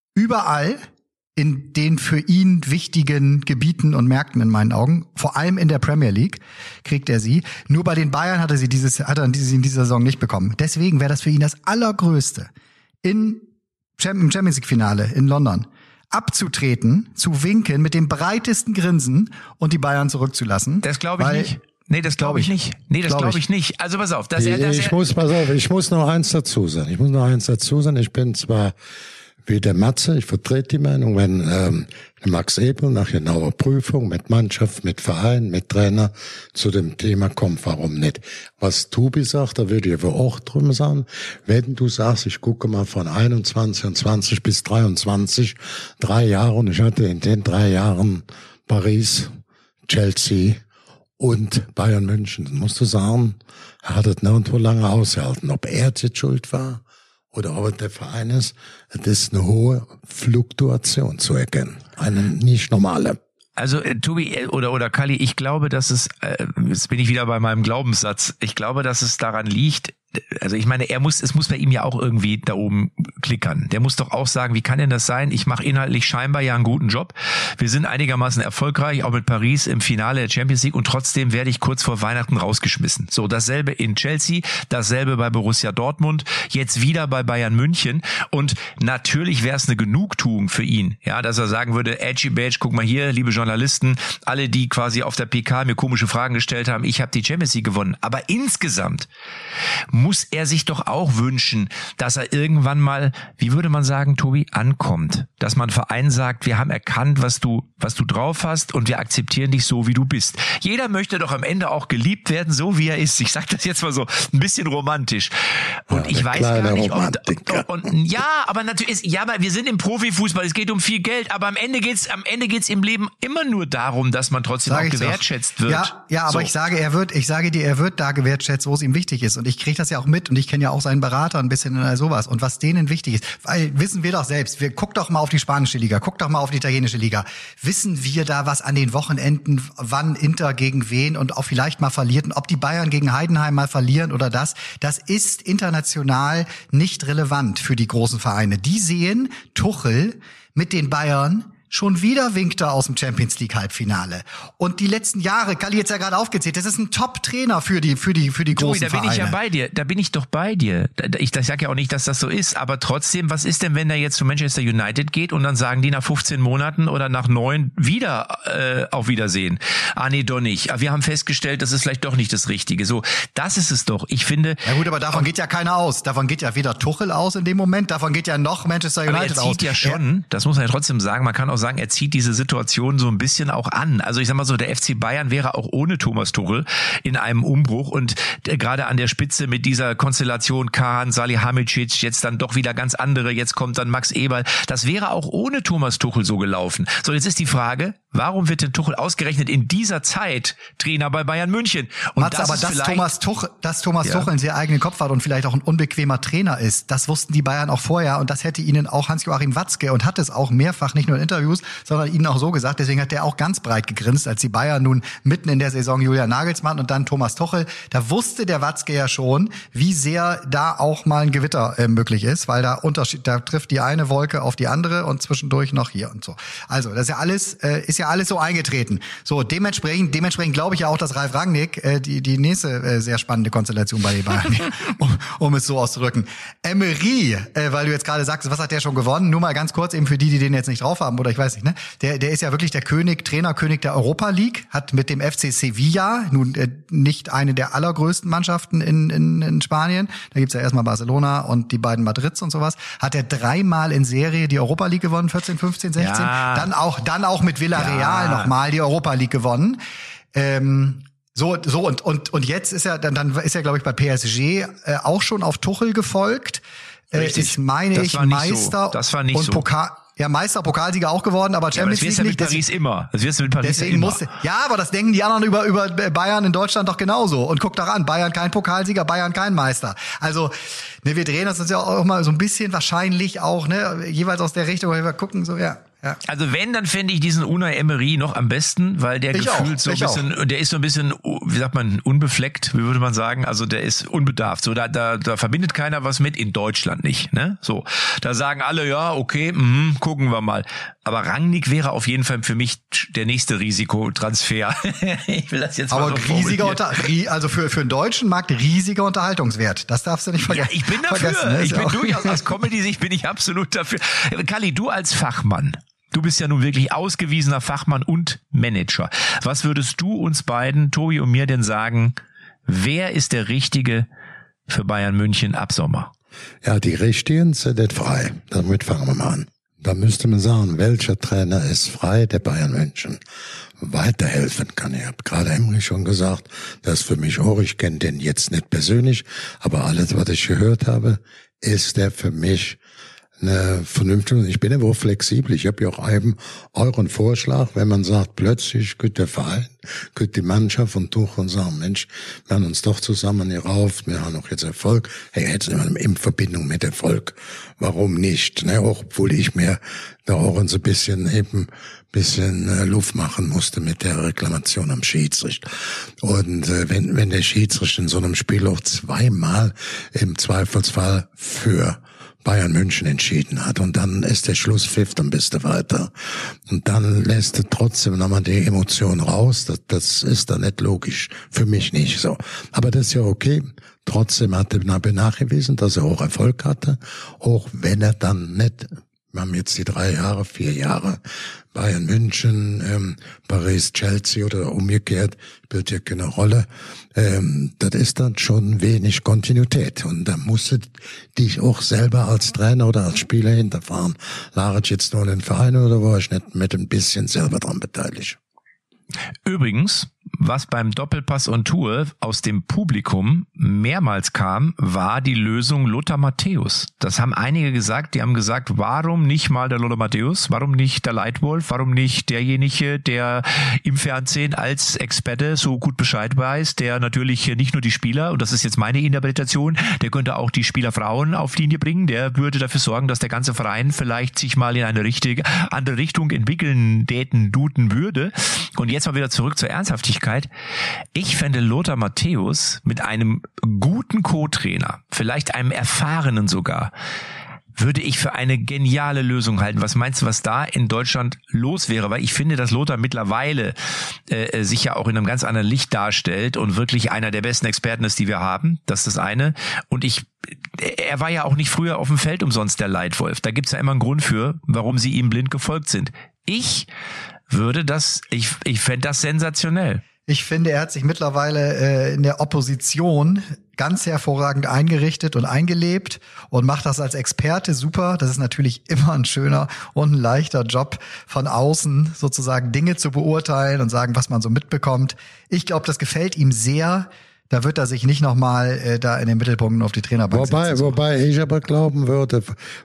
überall in den für ihn wichtigen Gebieten und Märkten in meinen Augen, vor allem in der Premier League, kriegt er sie. Nur bei den Bayern hat er sie in dieser Saison nicht bekommen. Deswegen wäre das für ihn das Allergrößte, im Champions League-Finale in London abzutreten, zu winken, mit dem breitesten Grinsen und die Bayern zurückzulassen. Das glaube ich nicht. Nee, das glaube ich nicht. Nee, das glaube ich nicht. Also pass auf. Ich muss noch eins dazu sagen. Ich bin zwar wie der Matze, ich vertrete die Meinung, wenn Max Eberl nach genauer Prüfung mit Mannschaft, mit Verein, mit Trainer zu dem Thema kommt, warum nicht? Was Tobi sagt, da würde ich aber auch drum sagen, wenn du sagst, ich gucke mal von 21 und 20 bis 23, 3 Jahre, und ich hatte in den 3 Jahren Paris, Chelsea und Bayern München, dann musst du sagen, er hat es nirgendwo lange ausgehalten. Ob er jetzt schuld war oder ob der Verein ist, das ist eine hohe Fluktuation zu erkennen. Eine nicht normale. Also Tobi oder Kalli, ich glaube, dass jetzt bin ich wieder bei meinem Glaubenssatz, ich glaube, dass es daran liegt, also ich meine, es muss bei ihm ja auch irgendwie da oben klickern. Der muss doch auch sagen, wie kann denn das sein? Ich mache inhaltlich scheinbar ja einen guten Job. Wir sind einigermaßen erfolgreich, auch mit Paris im Finale der Champions League, und trotzdem werde ich kurz vor Weihnachten rausgeschmissen. So, dasselbe in Chelsea, dasselbe bei Borussia Dortmund, jetzt wieder bei Bayern München, und natürlich wäre es eine Genugtuung für ihn, ja, dass er sagen würde, Edgy Badge, guck mal hier, liebe Journalisten, alle, die quasi auf der PK mir komische Fragen gestellt haben, ich habe die Champions League gewonnen. Aber insgesamt muss er sich doch auch wünschen, dass er irgendwann mal, wie würde man sagen, Tobi, ankommt. Dass man Verein sagt, wir haben erkannt, was du drauf hast, und wir akzeptieren dich so, wie du bist. Jeder möchte doch am Ende auch geliebt werden, so wie er ist. Ich sage das jetzt mal so ein bisschen romantisch. Und ja, ich weiß gar nicht, aber natürlich aber wir sind im Profifußball, es geht um viel Geld, aber am Ende geht's im Leben immer nur darum, dass man trotzdem auch gewertschätzt wird. Ja, aber so. Ich sage dir, er wird da gewertschätzt, wo es ihm wichtig ist, und ich kriege das ja auch mit, und ich kenne ja auch seinen Berater ein bisschen in sowas, und was denen wichtig ist, weil wissen wir doch selbst, guck doch mal auf die spanische Liga, guck doch mal auf die italienische Liga, wissen wir da, was an den Wochenenden, wann Inter gegen wen und auch vielleicht mal verliert, und ob die Bayern gegen Heidenheim mal verlieren oder das ist international nicht relevant für die großen Vereine. Die sehen Tuchel mit den Bayern. Schon wieder winkt er aus dem Champions League Halbfinale. Und die letzten Jahre, Kalli jetzt ja gerade aufgezählt, das ist ein Top-Trainer für die großen Vereine. Da bin ich ja bei dir. Da bin ich doch bei dir. Ich sag ja auch nicht, dass das so ist. Aber trotzdem, was ist denn, wenn er jetzt zu Manchester United geht und dann sagen die nach 15 Monaten oder nach 9 wieder auf Wiedersehen? Ah, nee, doch nicht. Wir haben festgestellt, das ist vielleicht doch nicht das Richtige. So, das ist es doch. Ich finde. Ja gut, aber davon geht ja keiner aus. Davon geht ja weder Tuchel aus in dem Moment. Davon geht ja noch Manchester United aus. Aber er zieht ja schon, das muss man ja trotzdem sagen, man kann auch sagen, er zieht diese Situation so ein bisschen auch an. Also ich sag mal so, der FC Bayern wäre auch ohne Thomas Tuchel in einem Umbruch, und gerade an der Spitze mit dieser Konstellation Kahn, Salihamidzic, jetzt dann doch wieder ganz andere, jetzt kommt dann Max Eberl. Das wäre auch ohne Thomas Tuchel so gelaufen. So, jetzt ist die Frage, warum wird denn Tuchel ausgerechnet in dieser Zeit Trainer bei Bayern München? Und Mats, aber dass Thomas Tuchel einen sehr eigenen Kopf hat und vielleicht auch ein unbequemer Trainer ist, das wussten die Bayern auch vorher, und das hätte ihnen auch Hans-Joachim Watzke, und hat es auch mehrfach, nicht nur in Interviews, sondern ihnen auch so gesagt. Deswegen hat der auch ganz breit gegrinst, als die Bayern nun mitten in der Saison Julian Nagelsmann und dann Thomas Tuchel. Da wusste der Watzke ja schon, wie sehr da auch mal ein Gewitter möglich ist, weil da trifft die eine Wolke auf die andere und zwischendurch noch hier und so. Also das ist ja alles so eingetreten. So, dementsprechend glaube ich ja auch, dass Ralf Rangnick die nächste sehr spannende Konstellation bei den Bayern, um es so auszudrücken. Emery, weil du jetzt gerade sagst, was hat der schon gewonnen? Nur mal ganz kurz eben für die den jetzt nicht drauf haben, oder ich weiß nicht, ne? Der ist ja wirklich der Trainerkönig der Europa League, hat mit dem FC Sevilla, nun nicht eine der allergrößten Mannschaften in Spanien, da gibt's ja erstmal Barcelona und die beiden Madrids und sowas, hat er 3-mal in Serie die Europa League gewonnen, 14, 15, 16, ja. Dann auch mit Villarreal nochmal die Europa League gewonnen. Und jetzt ist er, dann ist er, glaube ich, bei PSG auch schon auf Tuchel gefolgt. Ist, meine ich, Meister und Pokal. Ja, Meister, Pokalsieger auch geworden, aber Champions League nicht. Das wirst du mit Paris immer. Das wirst du mit Paris immer. Ja, aber das denken die anderen über Bayern in Deutschland doch genauso. Und guck doch an, Bayern kein Pokalsieger, Bayern kein Meister. Also, wir drehen uns ja auch mal so ein bisschen wahrscheinlich auch, jeweils aus der Richtung, wo wir gucken, so, ja. Ja. Also wenn, dann fände ich diesen Unai Emery noch am besten, weil der gefühlt so ein bisschen, der ist so ein bisschen, wie sagt man, unbefleckt, wie würde man sagen, also der ist unbedarft. So, da verbindet keiner was mit, in Deutschland nicht, ne? So. Da sagen alle, ja, okay, gucken wir mal. Aber Rangnick wäre auf jeden Fall für mich der nächste Risikotransfer. Ich will das jetzt mal so also für den deutschen Markt riesiger Unterhaltungswert. Das darfst du nicht vergessen. Ja, ich bin dafür. Ne? Ich bin durchaus aus Comedy-Sicht bin ich absolut dafür. Kalli, du als Fachmann, du bist ja nun wirklich ausgewiesener Fachmann und Manager. Was würdest du uns beiden, Tobi und mir, denn sagen, wer ist der Richtige für Bayern München ab Sommer? Ja, die Richtigen sind nicht frei. Damit fangen wir mal an. Da müsste man sagen, welcher Trainer ist frei, der Bayern München weiterhelfen kann. Ich habe gerade Emre schon gesagt, das ist für mich auch, ich kenne den jetzt nicht persönlich, aber alles, was ich gehört habe, ist der für mich eine vernünftige. Ich bin ja wohl flexibel. Ich habe ja auch eben euren Vorschlag, wenn man sagt, plötzlich könnte der Verein, könnte die Mannschaft und Tuchel und sagen, Mensch, wir haben uns doch zusammen hier rauf, wir haben auch jetzt Erfolg. Hey, jetzt immer in Verbindung mit Erfolg. Warum nicht? Ne, auch obwohl ich mir da auch so ein bisschen Luft machen musste mit der Reklamation am Schiedsrichter. Und wenn der Schiedsrichter in so einem Spiel auch zweimal im Zweifelsfall für Bayern München entschieden hat und dann ist der Schlusspfiff, dann bist du weiter. Und dann lässt du trotzdem nochmal die Emotion raus. Das ist dann nicht logisch. Für mich nicht so. Aber das ist ja okay. Trotzdem hat er nachgewiesen, dass er auch Erfolg hatte. Auch wenn er dann nicht, wir haben jetzt die 4 Jahre, Bayern München, Paris, Chelsea oder umgekehrt, spielt ja keine Rolle. Das ist dann schon wenig Kontinuität. Und da musst du dich auch selber als Trainer oder als Spieler hinterfahren. Lag ich jetzt nur in den Verein oder war ich nicht mit ein bisschen selber dran beteiligt? Übrigens, was beim Doppelpass on Tour aus dem Publikum mehrmals kam, war die Lösung Lothar Matthäus. Das haben einige gesagt, die haben gesagt, warum nicht mal der Lothar Matthäus, warum nicht der Leitwolf, warum nicht derjenige, der im Fernsehen als Experte so gut Bescheid weiß, der natürlich nicht nur die Spieler, und das ist jetzt meine Interpretation, der könnte auch die Spielerfrauen auf Linie bringen, der würde dafür sorgen, dass der ganze Verein vielleicht sich mal in eine andere Richtung entwickeln, duten würde. Und jetzt mal wieder zurück zur Ernsthaftigkeit. Ich fände Lothar Matthäus mit einem guten Co-Trainer, vielleicht einem erfahrenen sogar, würde ich für eine geniale Lösung halten. Was meinst du, was da in Deutschland los wäre? Weil ich finde, dass Lothar mittlerweile sich ja auch in einem ganz anderen Licht darstellt und wirklich einer der besten Experten ist, die wir haben. Das ist das eine. Und er war ja auch nicht früher auf dem Feld umsonst der Leitwolf. Da gibt's ja immer einen Grund für, warum sie ihm blind gefolgt sind. Ich fände das sensationell. Ich finde, er hat sich mittlerweile in der Opposition ganz hervorragend eingerichtet und eingelebt und macht das als Experte super. Das ist natürlich immer ein schöner und ein leichter Job, von außen sozusagen Dinge zu beurteilen und sagen, was man so mitbekommt. Ich glaube, das gefällt ihm sehr. Da wird er sich nicht nochmal da in den Mittelpunkten auf die Trainerbank setzen. Wobei ich aber glauben würde,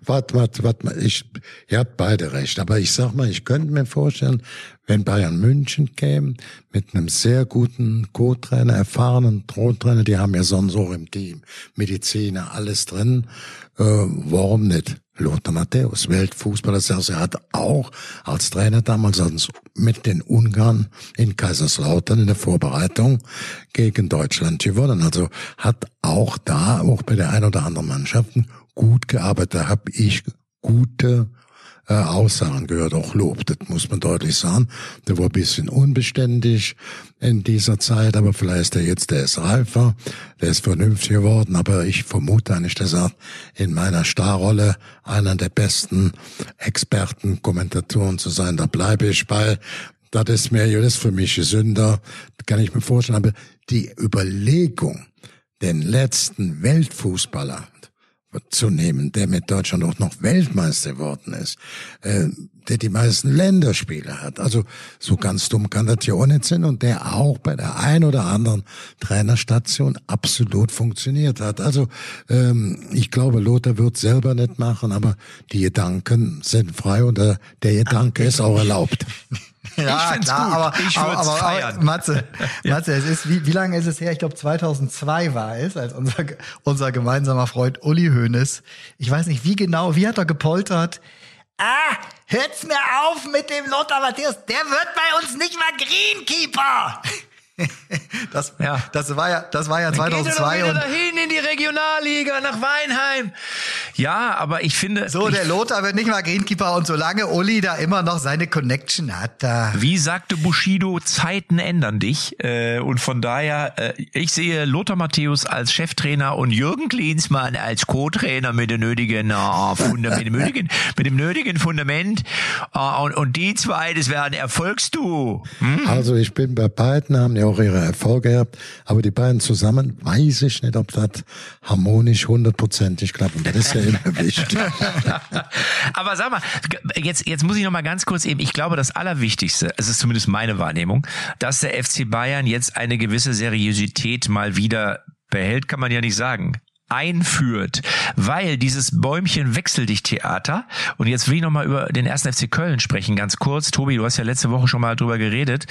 ihr habt beide recht, aber ich sag mal, ich könnte mir vorstellen, wenn Bayern München käme, mit einem sehr guten Co-Trainer, erfahrenen Co-Trainer, die haben ja sonst auch im Team, Mediziner, alles drin, warum nicht? Lothar Matthäus, Weltfußballer, er hat auch als Trainer damals mit den Ungarn in Kaiserslautern in der Vorbereitung gegen Deutschland gewonnen. Also hat auch bei der ein oder anderen Mannschaft gut gearbeitet. Da habe ich gute Aussagen gehört, auch Lob, das muss man deutlich sagen. Der war ein bisschen unbeständig in dieser Zeit, aber vielleicht der ist reifer, der ist vernünftig geworden, aber ich vermute eigentlich, dass er in meiner Starrolle einer der besten Experten, Kommentatoren zu sein, da bleibe ich bei. Das ist für mich Sünder, kann ich mir vorstellen, aber die Überlegung, den letzten Weltfußballer zu nehmen, der mit Deutschland auch noch Weltmeister geworden ist, der die meisten Länderspiele hat. Also so ganz dumm kann das ja auch nicht sein und der auch bei der ein oder anderen Trainerstation absolut funktioniert hat. Also ich glaube, Lothar wird selber nicht machen, aber die Gedanken sind frei und der Gedanke ist auch erlaubt. Ja, klar, gut. Aber Matze, es ist, wie lange ist es her? Ich glaube 2002 war es, als unser gemeinsamer Freund Uli Hoeneß, ich weiß nicht wie hat er gepoltert, hört's mir auf mit dem Lothar Matthäus, der wird bei uns nicht mal Greenkeeper. Das war ja 2002 geht er doch wieder dahin in die Regionalliga nach Weinheim. Ja, aber ich finde der Lothar wird nicht mal Greenkeeper und solange Uli da immer noch seine Connection hat, da. Wie sagte Bushido, Zeiten ändern dich und von daher ich sehe Lothar Matthäus als Cheftrainer und Jürgen Klinsmann als Co-Trainer mit dem nötigen Fundament und die zwei, das wäre ein Erfolgsduo. Also ich bin bei beiden, haben ja auch ihre Erfolge gehabt, aber die beiden zusammen, weiß ich nicht, ob das harmonisch 100%ig klappt. Und das ist ja immer wichtig. Aber sag mal, jetzt muss ich noch mal ganz kurz eben, ich glaube, das Allerwichtigste, es ist zumindest meine Wahrnehmung, dass der FC Bayern jetzt eine gewisse Seriosität mal wieder behält, kann man ja nicht sagen, einführt, weil dieses Bäumchen-Wechseldicht-Theater, und jetzt will ich nochmal über den 1. FC Köln sprechen, ganz kurz. Tobi, du hast ja letzte Woche schon mal drüber geredet.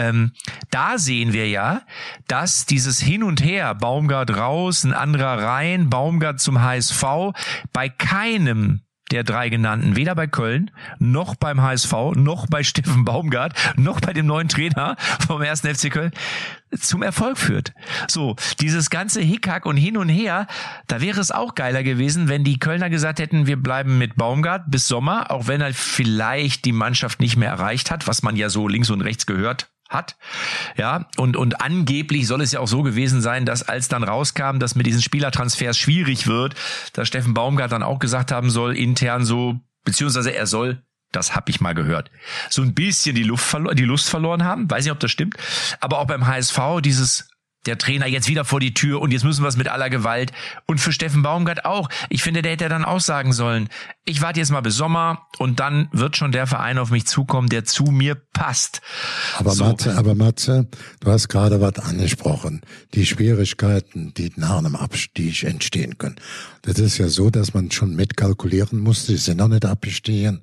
Da sehen wir ja, dass dieses Hin und Her, Baumgart raus, ein anderer rein, Baumgart zum HSV, bei keinem der drei genannten, weder bei Köln, noch beim HSV, noch bei Steffen Baumgart, noch bei dem neuen Trainer vom 1. FC Köln zum Erfolg führt. So, dieses ganze Hickhack und hin und her, da wäre es auch geiler gewesen, wenn die Kölner gesagt hätten, wir bleiben mit Baumgart bis Sommer, auch wenn er vielleicht die Mannschaft nicht mehr erreicht hat, was man ja so links und rechts gehört hat, ja, und angeblich soll es ja auch so gewesen sein, dass als dann rauskam, dass mit diesen Spielertransfers schwierig wird, dass Steffen Baumgart dann auch gesagt haben soll, intern so, beziehungsweise er soll, das habe ich mal gehört, so ein bisschen die Lust verloren haben, weiß nicht, ob das stimmt, aber auch beim HSV der Trainer jetzt wieder vor die Tür und jetzt müssen wir es mit aller Gewalt. Und für Steffen Baumgart auch. Ich finde, der hätte dann auch sagen sollen, ich warte jetzt mal bis Sommer und dann wird schon der Verein auf mich zukommen, der zu mir passt. Aber so. Matze, du hast gerade was angesprochen. Die Schwierigkeiten, die nach einem Abstieg entstehen können. Das ist ja so, dass man schon mitkalkulieren muss. Die sind noch nicht abgestiegen.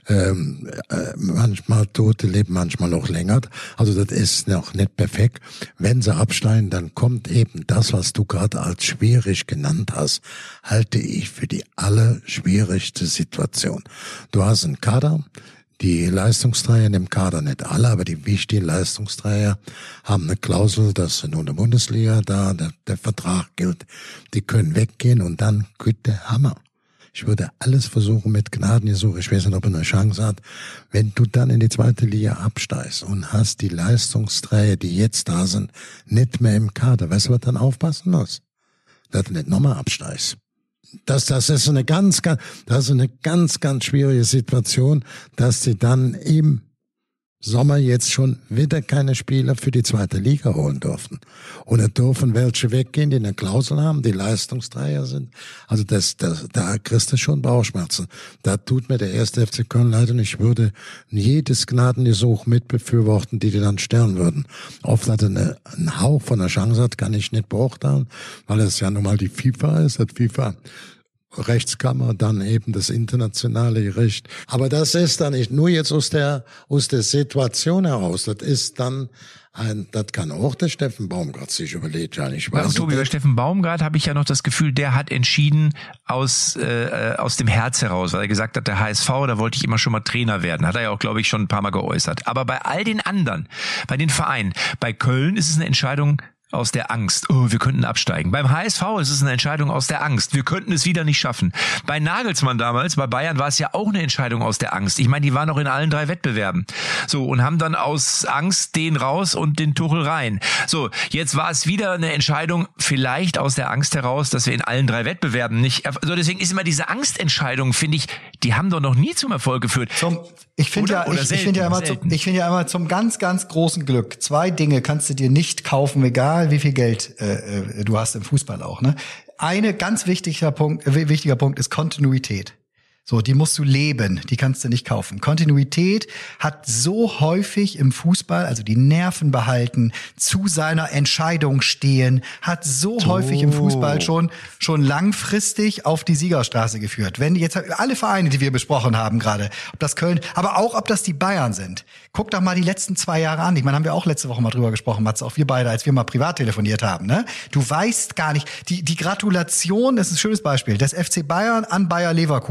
Manchmal Tote leben, manchmal noch länger. Also das ist noch nicht perfekt. Wenn sie absteigen, dann kommt eben das, was du gerade als schwierig genannt hast, halte ich für die allerschwierigste Situation. Du hast einen Kader, die Leistungsträger in dem Kader, nicht alle, aber die wichtigen Leistungsträger haben eine Klausel, dass sie nur in der Bundesliga da, der Vertrag gilt, die können weggehen und dann geht der Hammer. Ich würde alles versuchen mit Gnadengesuch, ich weiß nicht, ob er eine Chance hat. Wenn du dann in die zweite Liga absteigst und hast die Leistungsträger, die jetzt da sind, nicht mehr im Kader, weißt du, was dann aufpassen muss? Dass du nicht nochmal absteigst. Das ist eine ganz schwierige Situation, dass sie dann im Sommer jetzt schon wieder keine Spieler für die zweite Liga holen dürfen. Und da dürfen welche weggehen, die eine Klausel haben, die Leistungsträger sind. Also da kriegst du schon Bauchschmerzen. Da tut mir der 1. FC Köln leid und ich würde jedes Gnadengesuch mit befürworten, die dann sterben würden. Ob das einen Hauch von einer Chance hat, kann ich nicht beurteilen, weil es ja nun mal die FIFA ist, das FIFA Rechtskammer, dann eben das internationale Gericht. Aber das ist dann nicht nur jetzt aus der Situation heraus. Das ist dann das kann auch der Steffen Baumgart sich überlegt, ja nicht. Und Tobi, bei Steffen Baumgart habe ich ja noch das Gefühl, der hat entschieden aus dem Herz heraus, weil er gesagt hat, der HSV, da wollte ich immer schon mal Trainer werden. Hat er ja auch, glaube ich, schon ein paar Mal geäußert. Aber bei all den anderen, bei den Vereinen, bei Köln ist es eine Entscheidung aus der Angst, wir könnten absteigen. Beim HSV ist es eine Entscheidung aus der Angst, wir könnten es wieder nicht schaffen. Bei Nagelsmann damals, bei Bayern, war es ja auch eine Entscheidung aus der Angst. Ich meine, die waren noch in allen 3 Wettbewerben. So, und haben dann aus Angst den raus und den Tuchel rein. So, jetzt war es wieder eine Entscheidung, vielleicht aus der Angst heraus, dass wir in allen 3 Wettbewerben nicht, also deswegen ist immer diese Angstentscheidung, finde ich, die haben doch noch nie zum Erfolg geführt. Ich finde ja immer zum ganz, ganz großen Glück, 2 Dinge kannst du dir nicht kaufen, egal wie viel Geld du hast im Fußball auch. Ne? Eine ganz wichtiger Punkt ist Kontinuität. So, die musst du leben, die kannst du nicht kaufen. Kontinuität hat so häufig im Fußball, also die Nerven behalten, zu seiner Entscheidung stehen, hat so häufig im Fußball schon langfristig auf die Siegerstraße geführt. Wenn jetzt alle Vereine, die wir besprochen haben gerade, ob das Köln, aber auch ob das die Bayern sind. Guck doch mal die letzten 2 Jahre an. Ich meine, haben wir auch letzte Woche mal drüber gesprochen, Mats, auch wir beide, als wir mal privat telefoniert haben. Ne? Du weißt gar nicht, die Gratulation, das ist ein schönes Beispiel, des FC Bayern an Bayer Leverkusen, die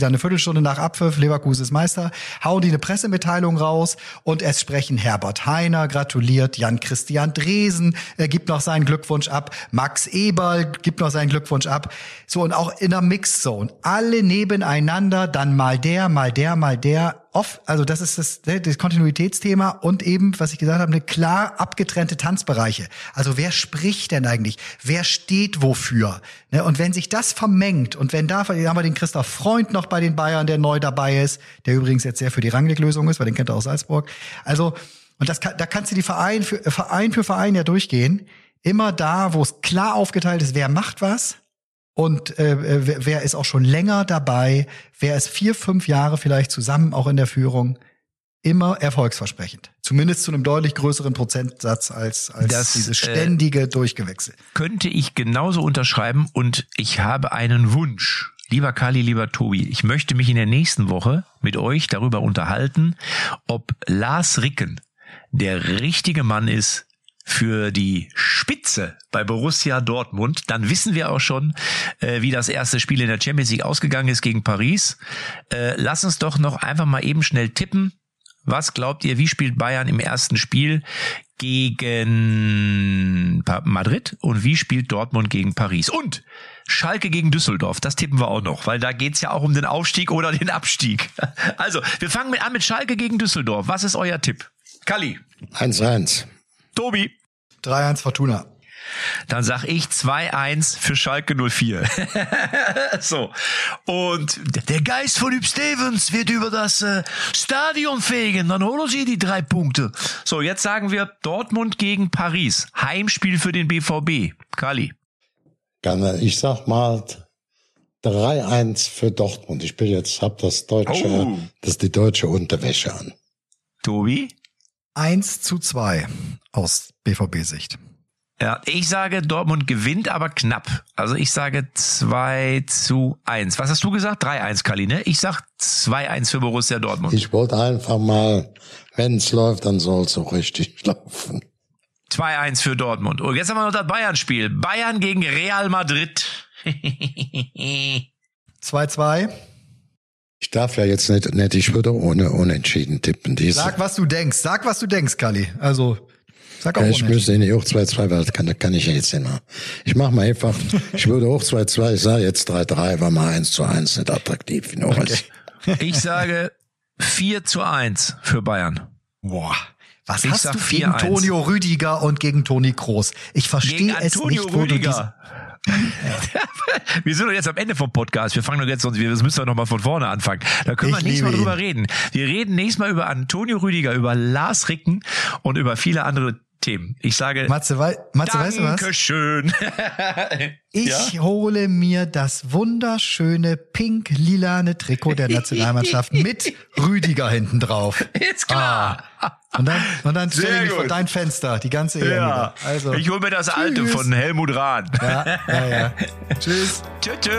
dann eine Viertelstunde nach Abpfiff, Leverkusen ist Meister, hauen die eine Pressemitteilung raus und es sprechen Herbert Hainer, gratuliert, Jan-Christian Dresen gibt noch seinen Glückwunsch ab, Max Eberl gibt noch seinen Glückwunsch ab. So, und auch in der Mixzone. Alle nebeneinander, dann mal der. Also das ist das Kontinuitätsthema und eben, was ich gesagt habe, eine klar abgetrennte Tanzbereiche. Also wer spricht denn eigentlich? Wer steht wofür? Ne? Und wenn sich das vermengt und wenn da haben wir den Christoph Freund noch bei den Bayern, der neu dabei ist, der übrigens jetzt sehr für die Rangnick-Lösung ist, weil den kennt er aus Salzburg. Also, und da kannst du die Verein für Verein ja durchgehen. Immer da, wo es klar aufgeteilt ist, wer macht was. Und wer ist auch schon länger dabei, wer ist 4-5 Jahre vielleicht zusammen auch in der Führung, immer erfolgsversprechend. Zumindest zu einem deutlich größeren Prozentsatz als dieses ständige Durchgewechsel. Könnte ich genauso unterschreiben und ich habe einen Wunsch. Lieber Kali, lieber Tobi, ich möchte mich in der nächsten Woche mit euch darüber unterhalten, ob Lars Ricken der richtige Mann ist für die Spitze bei Borussia Dortmund. Dann wissen wir auch schon, wie das erste Spiel in der Champions League ausgegangen ist gegen Paris. Lass uns doch noch einfach mal eben schnell tippen. Was glaubt ihr, wie spielt Bayern im ersten Spiel gegen Madrid und wie spielt Dortmund gegen Paris? Und Schalke gegen Düsseldorf, das tippen wir auch noch, weil da geht's ja auch um den Aufstieg oder den Abstieg. Also, wir fangen an mit Schalke gegen Düsseldorf. Was ist euer Tipp? Kalli? 1-1. Tobi? 3-1 Fortuna. Dann sag ich 2-1 für Schalke 04. So. Und der Geist von Hüb Stevens wird über das Stadion fegen. Dann holen sie die 3 Punkte. So, jetzt sagen wir Dortmund gegen Paris. Heimspiel für den BVB. Kali? Ich sag mal 3-1 für Dortmund. Ich bin jetzt, das die deutsche Unterwäsche an. Tobi? 1-2 aus BVB-Sicht. Ja, ich sage, Dortmund gewinnt, aber knapp. Also ich sage 2-1. Was hast du gesagt? 3-1, Kalli, ne? Ich sag 2-1 für Borussia Dortmund. Ich wollte einfach mal, wenn es läuft, dann soll es auch richtig laufen. 2-1 für Dortmund. Und jetzt haben wir noch das Bayern-Spiel. Bayern gegen Real Madrid. 2-2. Ich darf ja jetzt nicht, ich würde ohne Unentschieden tippen. Sag, was du denkst, Kalli. Also, sag auch ja, ich müsste nicht auch 2-2, weil kann ich ja jetzt nicht machen. Ich mache mal einfach, ich würde auch 2-2, ich sage jetzt 3-3, war mal 1-1 nicht attraktiv. Okay. Ich sage 4-1 für Bayern. Boah. Was hast du gegen Antonio Rüdiger und gegen Toni Kroos? Ich verstehe es nicht, wo Rüdiger. Wir sind doch jetzt am Ende vom Podcast. Wir fangen doch jetzt, wir müssen doch noch mal von vorne anfangen. Da können wir nächstes Mal drüber reden. Wir reden nächstes Mal über Antonio Rüdiger, über Lars Ricken und über viele andere Themen. Ich sage, Matze, weißt du was? Dankeschön. Ich hole mir das wunderschöne pink-lilane Trikot der Nationalmannschaft mit Rüdiger hinten drauf. Ist klar. Und dann stelle ich mich vor dein Fenster, die ganze Ehe. Ja. Also, ich hole mir das alte von Helmut Rahn. Ja. Tschüss. Tschüss.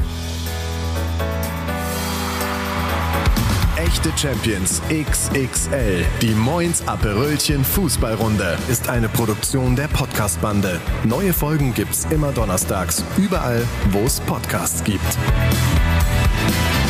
Echte Champions XXL. Die Moins Aperölchen Fußballrunde ist eine Produktion der Podcast-Bande. Neue Folgen gibt's immer donnerstags, überall, wo es Podcasts gibt.